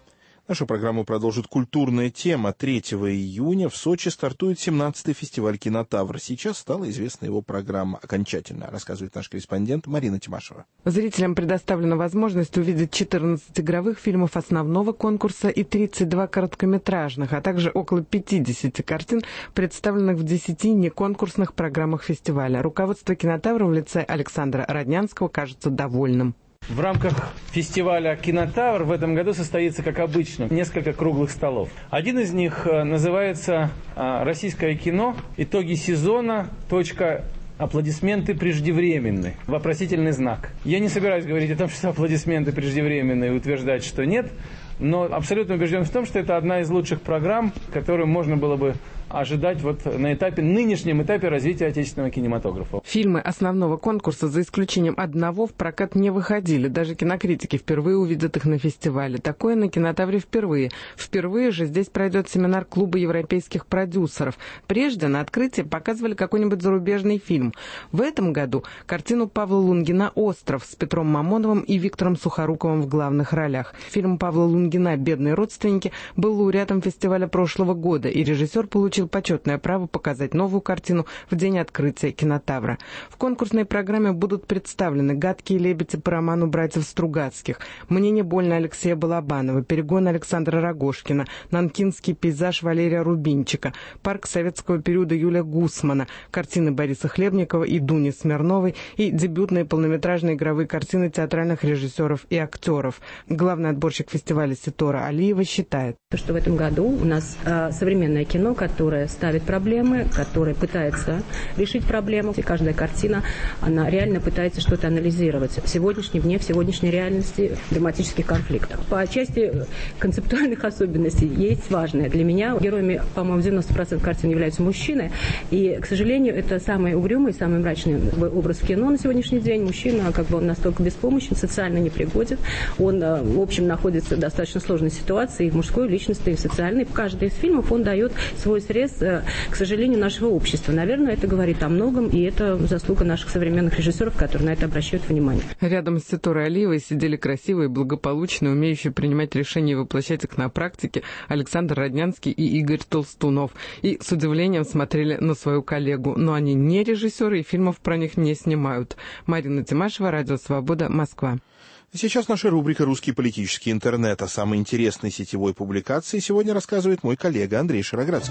Нашу программу продолжит культурная тема. третьего июня в Сочи стартует семнадцатый фестиваль «Кинотавр». Сейчас стала известна его программа окончательно, рассказывает наш корреспондент Марина Тимашева. Зрителям предоставлена возможность увидеть четырнадцать игровых фильмов основного конкурса и тридцать два короткометражных, а также около пятидесяти картин, представленных в десяти неконкурсных программах фестиваля. Руководство «Кинотавра» в лице Александра Роднянского кажется довольным. В рамках фестиваля «Кинотавр» в этом году состоится, как обычно, несколько круглых столов. Один из них называется «Российское кино. Итоги сезона. Точка. Аплодисменты преждевременны». Вопросительный знак. Я не собираюсь говорить о том, что аплодисменты преждевременны и утверждать, что нет, но абсолютно убежден в том, что это одна из лучших программ, которую можно было бы ожидать вот на этапе, нынешнем этапе развития отечественного кинематографа. Фильмы основного конкурса, за исключением одного, в прокат не выходили. Даже кинокритики впервые увидят их на фестивале. Такое на «Кинотавре» впервые. Впервые же здесь пройдет семинар Клуба европейских продюсеров. Прежде на открытии показывали какой-нибудь зарубежный фильм. В этом году картину Павла Лунгина «Остров» с Петром Мамоновым и Виктором Сухоруковым в главных ролях. Фильм Павла Лунгина «Бедные родственники» был лауреатом фестиваля прошлого года, и режиссер получил почетное право показать новую картину в день открытия «Кинотавра». В конкурсной программе будут представлены «Гадкие лебеди» по роману братьев Стругацких, «Мне не больно» Алексея Балабанова, «Перегон» Александра Рогожкина, «Нанкинский пейзаж» Валерия Рубинчика, «Парк советского периода» Юлия Гусмана, картины Бориса Хлебникова и Дуни Смирновой и дебютные полнометражные игровые картины театральных режиссеров и актеров. Главный отборщик фестиваля Ситора Алиева считает, что в этом году у нас э, современное кино, которое ставит проблемы, которое пытается решить проблему. И каждая картина, она реально пытается что-то анализировать в сегодняшнем дне, в сегодняшней реальности драматических конфликтов. По части концептуальных особенностей есть важное. Для меня героями, по-моему, девяносто процентов картин являются мужчины. И, к сожалению, это самый угрюмый, самый мрачный образ в кино на сегодняшний день. Мужчина, как бы он настолько беспомощен, социально непригоден. Он, в общем, находится в достаточно сложной ситуации и в мужской личности, и в социальной. В каждый из фильмов он дает свой срез, к сожалению, нашего общества. Наверное, это говорит о многом, и это заслуга наших современных режиссеров, которые на это обращают внимание. Рядом с Ситорой Алиевой сидели красивые, благополучные, умеющие принимать решения и воплощать их на практике Александр Роднянский и Игорь Толстунов. И с удивлением смотрели на свою коллегу. Но они не режиссеры и фильмов про них не снимают. Марина Тимашева, Радио Свобода, Москва. Сейчас наша рубрика «Русский политический интернет». О самой интересной сетевой публикации сегодня рассказывает мой коллега Андрей Шароградский.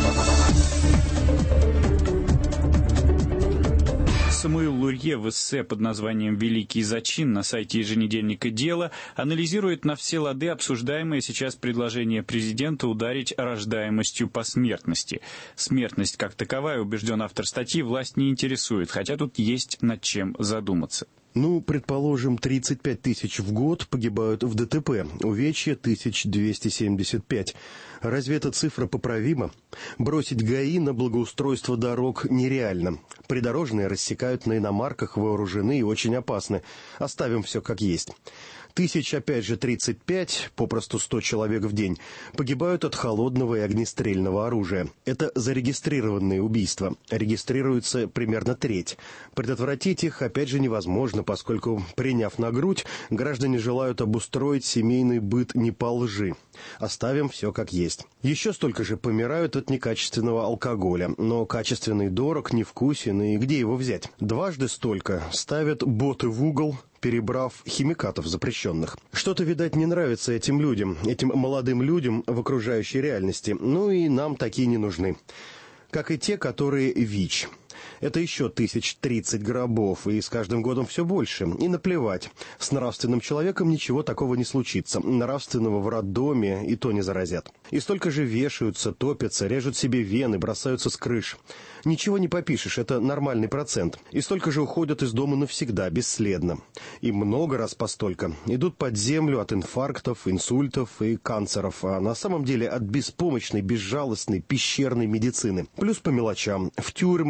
Самуил Лурье в эссе под названием «Великий зачин» на сайте еженедельника «Дело» анализирует на все лады обсуждаемое сейчас предложение президента ударить рождаемостью по смертности. Смертность как таковая, убежден автор статьи, власть не интересует, хотя тут есть над чем задуматься. Ну, предположим, тридцать пять тысяч в год погибают в ДТП, увечья тысяча двести семьдесят пять. Разве эта цифра поправима? Бросить ГАИ на благоустройство дорог нереально. Придорожные рассекают на иномарках, вооружены и очень опасны. Оставим все как есть. Тысяч, опять же, тридцать пять, попросту сто человек в день, погибают от холодного и огнестрельного оружия. Это зарегистрированные убийства. Регистрируется примерно треть. Предотвратить их, опять же, невозможно, поскольку, приняв на грудь, граждане желают обустроить семейный быт не по лжи. Оставим все как есть. Еще столько же помирают от некачественного алкоголя. Но качественный дорог, невкусен, и где его взять? Дважды столько ставят боты в угол, перебрав химикатов запрещенных. Что-то, видать, не нравится этим людям, этим молодым людям в окружающей реальности. Ну и нам такие не нужны. Как и те, которые ВИЧ. Это еще тысяч тридцать гробов, и с каждым годом все больше. И наплевать. С нравственным человеком ничего такого не случится. Нравственного в роддоме и то не заразят. И столько же вешаются, топятся, режут себе вены, бросаются с крыш. Ничего не попишешь, это нормальный процент. И столько же уходят из дома навсегда, бесследно. И много раз постолько. Идут под землю от инфарктов, инсультов и канцеров, а на самом деле от беспомощной, безжалостной, пещерной медицины. Плюс по мелочам. В тюрьмах, в казармах,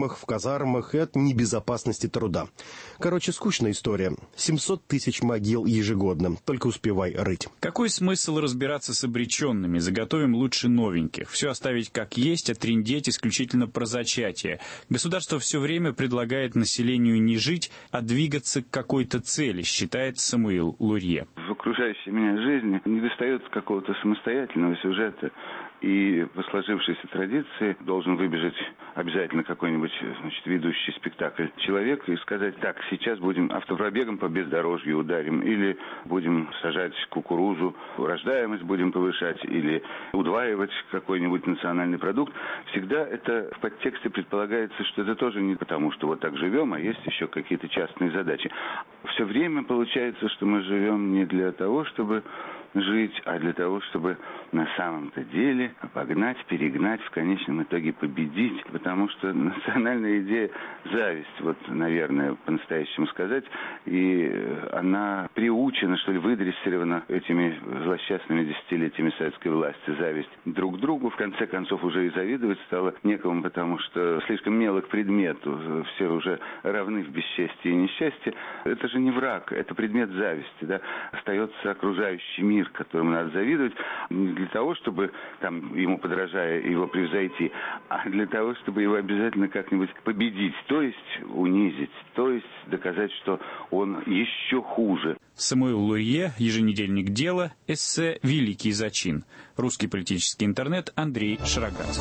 казармах и от небезопасности труда. Короче, скучная история. семьсот тысяч могил ежегодно. Только успевай рыть. Какой смысл разбираться с обреченными? Заготовим лучше новеньких. Все оставить как есть, а трындеть исключительно про зачатие. Государство все время предлагает населению не жить, а двигаться к какой-то цели, считает Самуил Лурье. В окружающей меня жизни недостает какого-то самостоятельного сюжета. И по сложившейся традиции должен выбежать обязательно какой-нибудь, значит, ведущий спектакль человек и сказать: так, сейчас будем автопробегом по бездорожью ударим, или будем сажать кукурузу, рождаемость будем повышать, или удваивать какой-нибудь национальный продукт. Всегда это в подтексте предполагается, что это тоже не потому, что вот так живем, а есть еще какие-то частные задачи. Все время получается, что мы живем не для того, чтобы жить, а для того, чтобы на самом-то деле обогнать, перегнать, в конечном итоге победить. Потому что национальная идея – зависть, вот, наверное, по-настоящему сказать. И она приучена, что ли, выдрессирована этими злосчастными десятилетиями советской власти. Зависть друг к другу, в конце концов, уже и завидовать стало некому, потому что слишком мелок предмету. Все уже равны в бесчестии и несчастье. Это же не враг, это предмет зависти, да. Остается окружающий мир, которому надо завидовать, не для того, чтобы там ему подражая его превзойти, а для того, чтобы его обязательно как-нибудь победить, то есть унизить, то есть доказать, что он еще хуже. Самуил Лурье, еженедельник «Дело», эссе «Великий зачин». Русский политический интернет, Андрей Шароградский.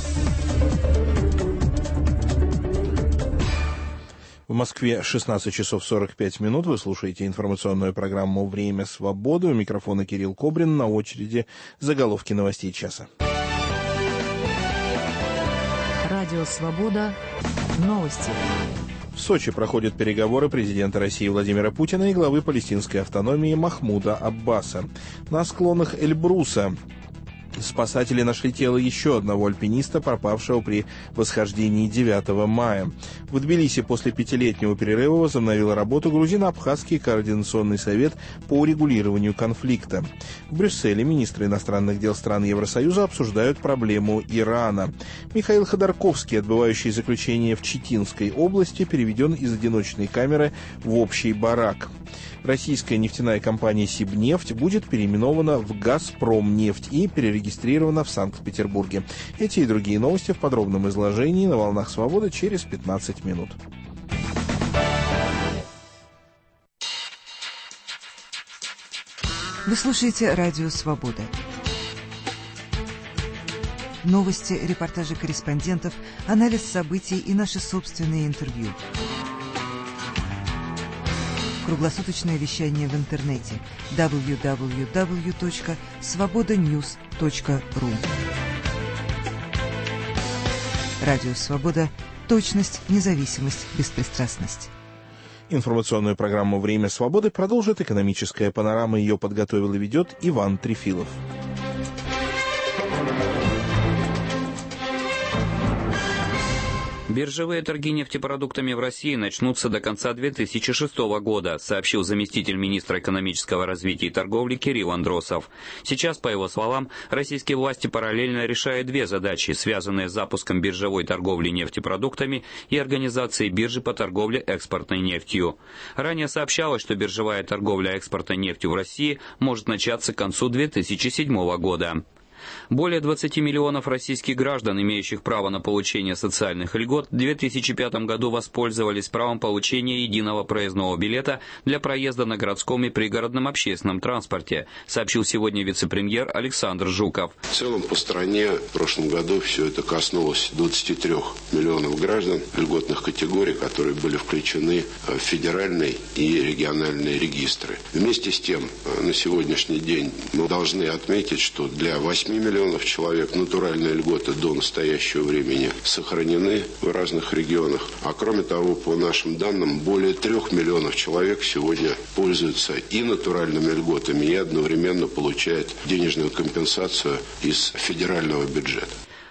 В Москве шестнадцать часов сорок пять минут. Вы слушаете информационную программу «Время свободы». У микрофона Кирилл Кобрин. На очереди заголовки новостей часа. Радио «Свобода». Новости. В Сочи проходят переговоры президента России Владимира Путина и главы палестинской автономии Махмуда Аббаса. На склонах Эльбруса спасатели нашли тело еще одного альпиниста, пропавшего при восхождении девятого мая. В Тбилиси после пятилетнего перерыва возобновил работу грузино-абхазский координационный совет по урегулированию конфликта. В Брюсселе министры иностранных дел стран Евросоюза обсуждают проблему Ирана. Михаил Ходорковский, отбывающий заключение в Читинской области, переведен из одиночной камеры в общий барак. Российская нефтяная компания «Сибнефть» будет переименована в «Газпромнефть» и перерегистрирована в Санкт-Петербурге. Эти и другие новости в подробном изложении на «Волнах Свободы» через пятнадцать минут. Вы слушаете «Радио Свобода». Новости, репортажи корреспондентов, анализ событий и наши собственные интервью. Круглосуточное вещание в интернете дабл ю дабл ю дабл ю точка свобода ньюс точка ру. Радио «Свобода». Точность, независимость, беспристрастность. Информационную программу «Время свободы» продолжит экономическая панорама. Ее подготовил и ведет Иван Трефилов. Биржевые торги нефтепродуктами в России начнутся до конца две тысячи шестого года, сообщил заместитель министра экономического развития и торговли Кирилл Андросов. Сейчас, по его словам, российские власти параллельно решают две задачи, связанные с запуском биржевой торговли нефтепродуктами и организацией биржи по торговле экспортной нефтью. Ранее сообщалось, что биржевая торговля экспортной нефтью в России может начаться к концу две тысячи седьмого года. Более двадцати миллионов российских граждан, имеющих право на получение социальных льгот, в две тысячи пятом году воспользовались правом получения единого проездного билета для проезда на городском и пригородном общественном транспорте, сообщил сегодня вице-премьер Александр Жуков. В целом по стране в прошлом году все это коснулось двадцати трёх миллионов граждан льготных категорий, которые были включены в федеральные и региональные регистры. Вместе с тем, на сегодняшний день мы должны отметить, что для восьми миллионов человек натуральные льготы до настоящего времени сохранены в разных регионах. А кроме того, по нашим данным, более трех миллионов человек сегодня пользуются и натуральными льготами, и одновременно получают денежную компенсацию из федерального бюджета.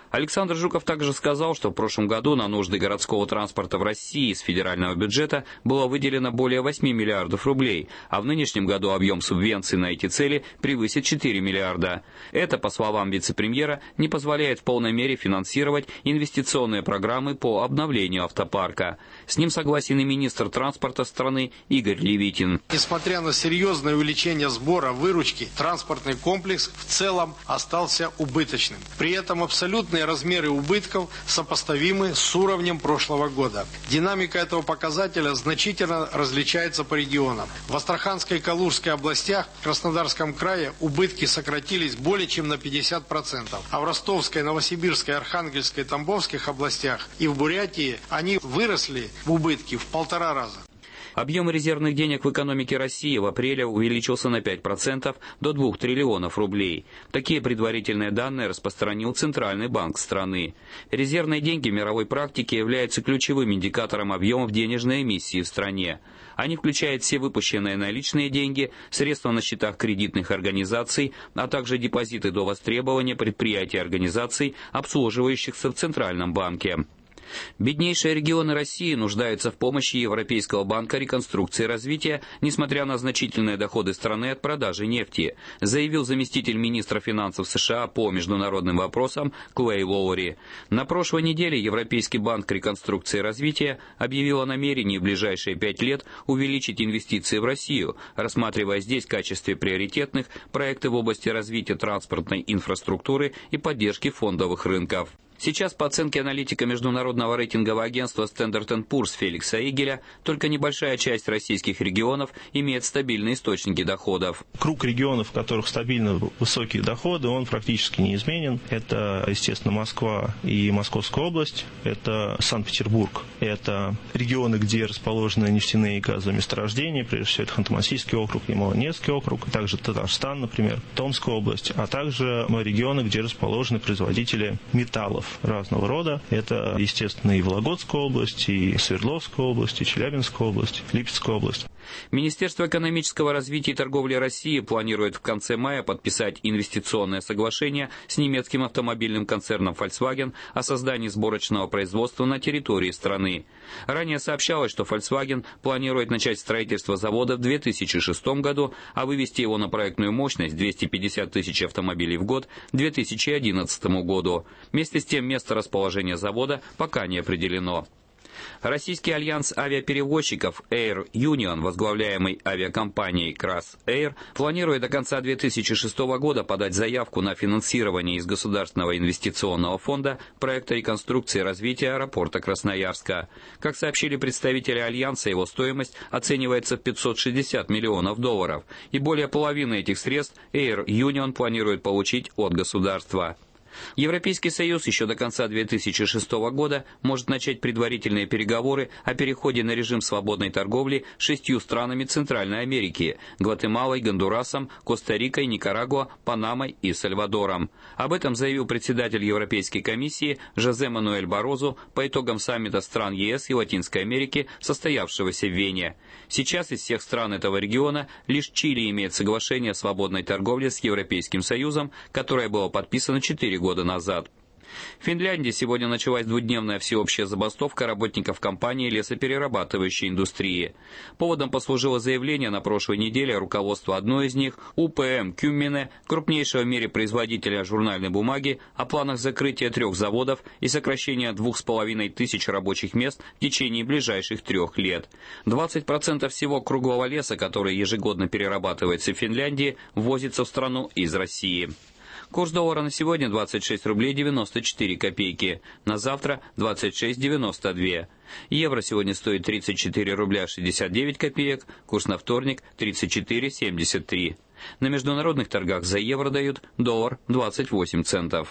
Александр Жуков также сказал, что в прошлом году на нужды городского транспорта в России из федерального бюджета было выделено более восьми миллиардов рублей, а в нынешнем году объем субвенций на эти цели превысит четыре миллиарда. Это, по словам вице-премьера, не позволяет в полной мере финансировать инвестиционные программы по обновлению автопарка. С ним согласен и министр транспорта страны Игорь Левитин. Несмотря на серьезное увеличение сбора выручки, транспортный комплекс в целом остался убыточным. При этом абсолютные размеры убытков сопоставимы с уровнем прошлого года. Динамика этого показателя значительно различается по регионам. В Астраханской и Калужской областях, в Краснодарском крае убытки сократились более чем на пятьдесят процентов, а в Ростовской, Новосибирской, Архангельской и Тамбовских областях и в Бурятии они выросли в убытки в полтора раза. Объем резервных денег в экономике России в апреле увеличился на пять процентов до двух триллионов рублей. Такие предварительные данные распространил Центральный банк страны. Резервные деньги в мировой практике являются ключевым индикатором объемов денежной эмиссии в стране. Они включают все выпущенные наличные деньги, средства на счетах кредитных организаций, а также депозиты до востребования предприятий и организаций, обслуживающихся в Центральном банке. Беднейшие регионы России нуждаются в помощи Европейского банка реконструкции и развития, несмотря на значительные доходы страны от продажи нефти, заявил заместитель министра финансов США по международным вопросам Клей Лоури. На прошлой неделе Европейский банк реконструкции и развития объявил о намерении в ближайшие пять лет увеличить инвестиции в Россию, рассматривая здесь в качестве приоритетных проекты в области развития транспортной инфраструктуры и поддержки фондовых рынков. Сейчас, по оценке аналитика международного рейтингового агентства Standard энд Poor's Феликса Игеля, только небольшая часть российских регионов имеет стабильные источники доходов. Круг регионов, в которых стабильно высокие доходы, он практически неизменен. Это, естественно, Москва и Московская область, это Санкт-Петербург, это регионы, где расположены нефтяные и газовые месторождения, прежде всего это Ханты-Мансийский округ и Молодецкий округ, также Татарстан, например, Томская область, а также регионы, где расположены производители металлов разного рода. Это, естественно, и Вологодская область, и Свердловская область, и Челябинская область, Липецкая область. Министерство экономического развития и торговли России планирует в конце мая подписать инвестиционное соглашение с немецким автомобильным концерном Volkswagen о создании сборочного производства на территории страны. Ранее сообщалось, что Volkswagen планирует начать строительство завода в две тысячи шестом году, а вывести его на проектную мощность двести пятьдесят тысяч автомобилей в год к две тысячи одиннадцатому году. Вместе с тем место расположения завода пока не определено. Российский альянс авиаперевозчиков Air Union, возглавляемый авиакомпанией Кросс-Эйр, планирует до конца две тысячи шестого года подать заявку на финансирование из Государственного инвестиционного фонда проекта реконструкции и развития аэропорта Красноярска. Как сообщили представители альянса, его стоимость оценивается в пятьсот шестьдесят миллионов долларов, и более половины этих средств Air Union планирует получить от государства. Европейский Союз еще до конца две тысячи шестого года может начать предварительные переговоры о переходе на режим свободной торговли с шестью странами Центральной Америки – Гватемалой, Гондурасом, Коста-Рикой, Никарагуа, Панамой и Сальвадором. Об этом заявил председатель Европейской комиссии Жозе Мануэль Барозу по итогам саммита стран ЕС и Латинской Америки, состоявшегося в Вене. Сейчас из всех стран этого региона лишь Чили имеет соглашение о свободной торговле с Европейским Союзом, которое было подписано четыре года назад. В Финляндии сегодня началась двухдневная всеобщая забастовка работников компании лесоперерабатывающей индустрии. Поводом послужило заявление на прошлой неделе руководства одной из них, У П М Кюммене, крупнейшего в мире производителя журнальной бумаги, о планах закрытия трех заводов и сокращения двух с половиной тысяч рабочих мест в течение ближайших трех лет. двадцать процентов всего круглого леса, который ежегодно перерабатывается в Финляндии, ввозится в страну из России. Курс доллара на сегодня двадцать шесть рублей девяносто четыре копейки, на завтра двадцать шесть девяносто два. Евро сегодня стоит тридцать четыре рубля шестьдесят девять копеек, курс на вторник тридцать четыре семьдесят три. На международных торгах за евро дают доллар двадцать восемь центов.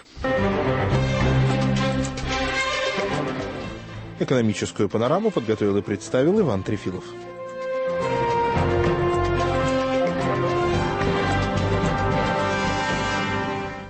Экономическую панораму подготовил и представил Иван Трефилов.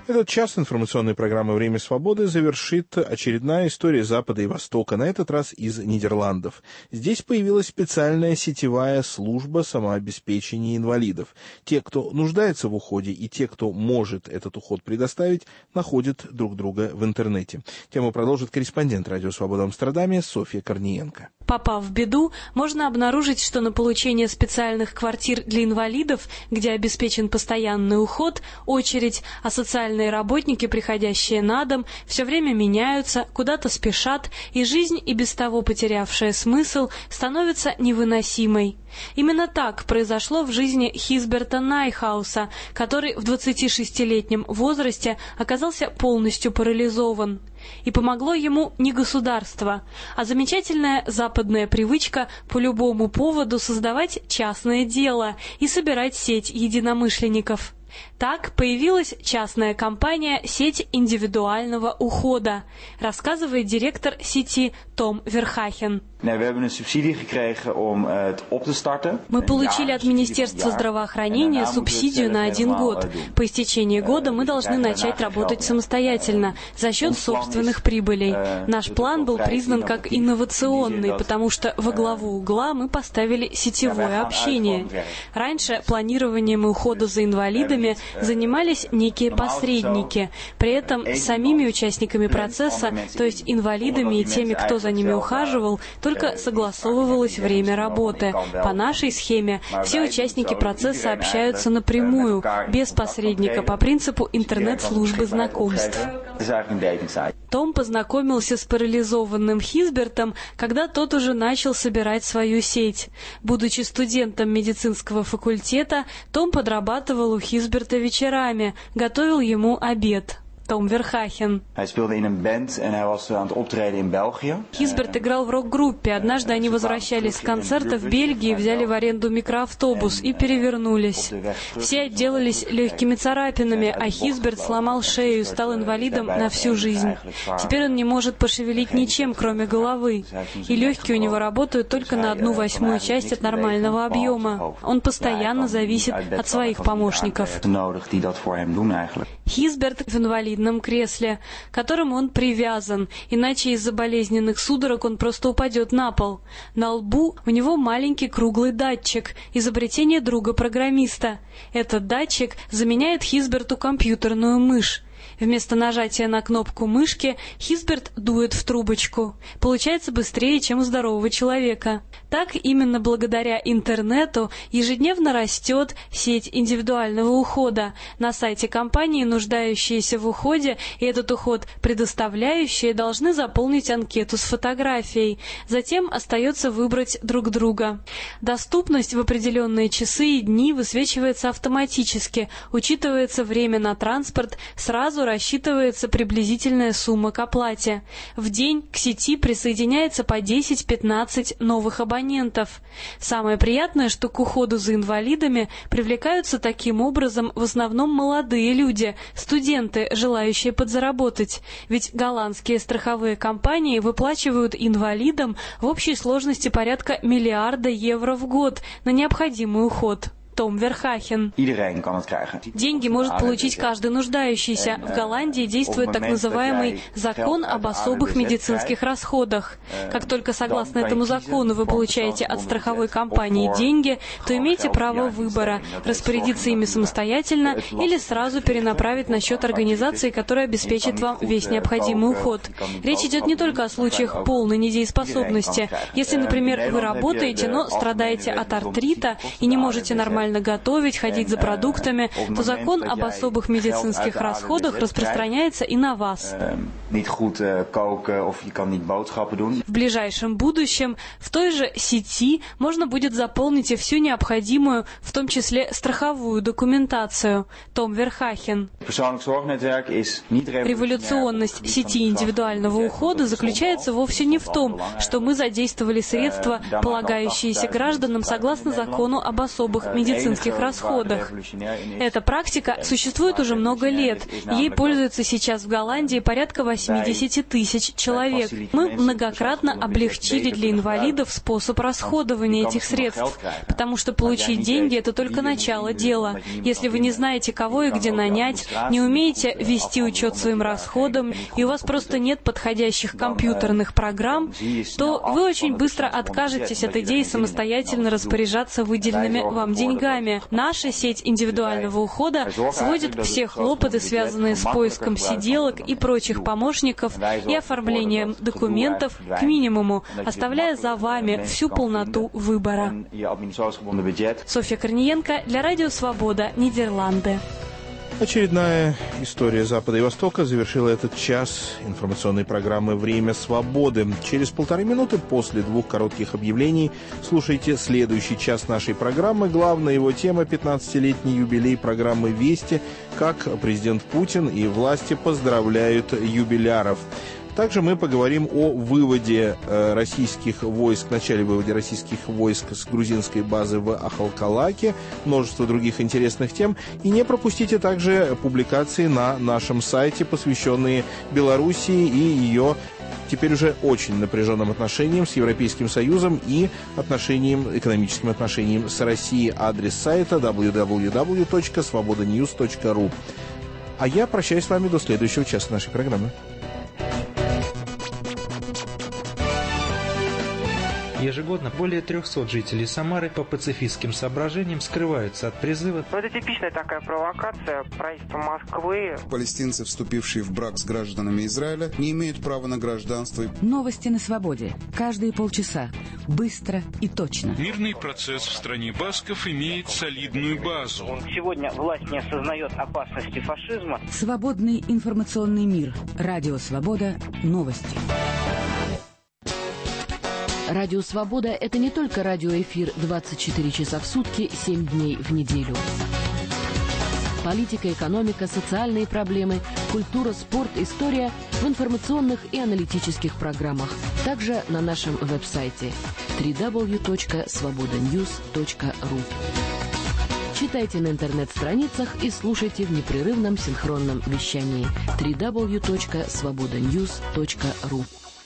Этот час информационной программы «Время свободы» завершит очередная история Запада и Востока, на этот раз из Нидерландов. Здесь появилась специальная сетевая служба самообеспечения инвалидов. Те, кто нуждается в уходе, и те, кто может этот уход предоставить, находят друг друга в интернете. Тему продолжит корреспондент «Радио Свобода» в Амстердаме Софья Корниенко. Попав в беду, можно обнаружить, что на получение специальных квартир для инвалидов, где обеспечен постоянный уход, очередь, а социальные работники, приходящие на дом, все время меняются, куда-то спешат, и жизнь, и без того потерявшая смысл, становится невыносимой. Именно так произошло в жизни Хисберта Найхауса, который в двадцатишестилетнем возрасте оказался полностью парализован. И помогло ему не государство, а замечательная западная привычка по любому поводу создавать частное дело и собирать сеть единомышленников. Так появилась частная компания «Сеть индивидуального ухода», рассказывает директор сети Том Верхахен. Мы получили от Министерства здравоохранения субсидию на один год. По истечении года мы должны начать работать самостоятельно за счет собственных прибылей. Наш план был признан как инновационный, потому что во главу угла мы поставили сетевое общение. Раньше планированием и ухода за инвалидами занимались некие посредники. При этом самими участниками процесса, то есть инвалидами и теми, кто за ними ухаживал, только согласовывалось время работы. По нашей схеме все участники процесса общаются напрямую, без посредника, по принципу интернет-службы знакомств. Том познакомился с парализованным Хисбертом, когда тот уже начал собирать свою сеть. Будучи студентом медицинского факультета, Том подрабатывал у Хисберта вечерами, готовил ему обед. Том Верхахен. Хисберт играл в рок-группе. Однажды они возвращались с концерта в Бельгии, взяли в аренду микроавтобус и перевернулись. Все отделались легкими царапинами, а Хисберт сломал шею и стал инвалидом на всю жизнь. Теперь он не может пошевелить ничем, кроме головы. И легкие у него работают только на одну восьмую часть от нормального объема. Он постоянно зависит от своих помощников. Хисберт в инвалидном кресле, к которому он привязан, иначе из-за болезненных судорог он просто упадет на пол. На лбу у него маленький круглый датчик, изобретение друга-программиста. Этот датчик заменяет Хисберту компьютерную мышь. Вместо нажатия на кнопку мышки Хисберт дует в трубочку. Получается быстрее, чем у здорового человека. Так именно благодаря интернету ежедневно растет сеть индивидуального ухода. На сайте компании нуждающиеся в уходе и этот уход предоставляющие должны заполнить анкету с фотографией. Затем остается выбрать друг друга. Доступность в определенные часы и дни высвечивается автоматически, учитывается время на транспорт, сразу рассчитывается приблизительная сумма к оплате. В день к сети присоединяется по десять-пятнадцать новых абонентов. Самое приятное, что к уходу за инвалидами привлекаются таким образом в основном молодые люди, студенты, желающие подзаработать. Ведь голландские страховые компании выплачивают инвалидам в общей сложности порядка миллиарда евро в год на необходимый уход. Том Верхахен. Деньги может получить каждый нуждающийся. В Голландии действует так называемый закон об особых медицинских расходах. Как только согласно этому закону вы получаете от страховой компании деньги, то имеете право выбора – распорядиться ими самостоятельно или сразу перенаправить на счет организации, которая обеспечит вам весь необходимый уход. Речь идет не только о случаях полной недееспособности. Если, например, вы работаете, но страдаете от артрита и не можете нормально готовить, ходить за продуктами, то закон об особых медицинских расходах распространяется и на вас. В ближайшем будущем в той же сети можно будет заполнить и всю необходимую, в том числе страховую документацию. Том Верхахен. Революционность сети индивидуального ухода заключается вовсе не в том, что мы задействовали средства, полагающиеся гражданам согласно закону об особых медицинских медицинских расходах. Эта практика существует уже много лет. Ей пользуются сейчас в Голландии порядка восемьдесят тысяч человек. Мы многократно облегчили для инвалидов способ расходования этих средств, потому что получить деньги – это только начало дела. Если вы не знаете, кого и где нанять, не умеете вести учет своим расходам, и у вас просто нет подходящих компьютерных программ, то вы очень быстро откажетесь от идеи самостоятельно распоряжаться выделенными вам деньгами. Наша сеть индивидуального ухода сводит все хлопоты, связанные с поиском сиделок и прочих помощников и оформлением документов, к минимуму, оставляя за вами всю полноту выбора. Софья Корниенко для Радио Свобода, Нидерланды. Очередная история Запада и Востока завершила этот час информационной программы «Время свободы». Через полторы минуты после двух коротких объявлений слушайте следующий час нашей программы. Главная его тема – пятнадцатилетний юбилей программы «Вести», как президент Путин и власти поздравляют юбиляров. Также мы поговорим о выводе э, российских войск, начале вывода российских войск с грузинской базы в Ахалкалаке, множество других интересных тем. И не пропустите также публикации на нашем сайте, посвященные Белоруссии и ее теперь уже очень напряженным отношениям с Европейским Союзом и отношениям, экономическим отношениям с Россией. Адрес сайта дабл ю дабл ю дабл ю точка свобода ньюс точка ру. А я прощаюсь с вами до следующего часа нашей программы. Ежегодно более трехсот жителей Самары по пацифистским соображениям скрываются от призыва. Ну, это типичная такая провокация правительства Москвы. Палестинцы, вступившие в брак с гражданами Израиля, не имеют права на гражданство. Новости на свободе. Каждые полчаса. Быстро и точно. Мирный процесс в стране басков имеет солидную базу. Сегодня власть не осознает опасности фашизма. Свободный информационный мир. Радио Свобода. Новости. Радио «Свобода» — это не только радиоэфир двадцать четыре часа в сутки, семь дней в неделю. Политика, экономика, социальные проблемы, культура, спорт, история в информационных и аналитических программах. Также на нашем веб-сайте дабл ю дабл ю дабл ю точка свобода ньюс точка ру. Читайте на интернет-страницах и слушайте в непрерывном синхронном вещании дабл ю дабл ю дабл ю точка свобода ньюс точка ру.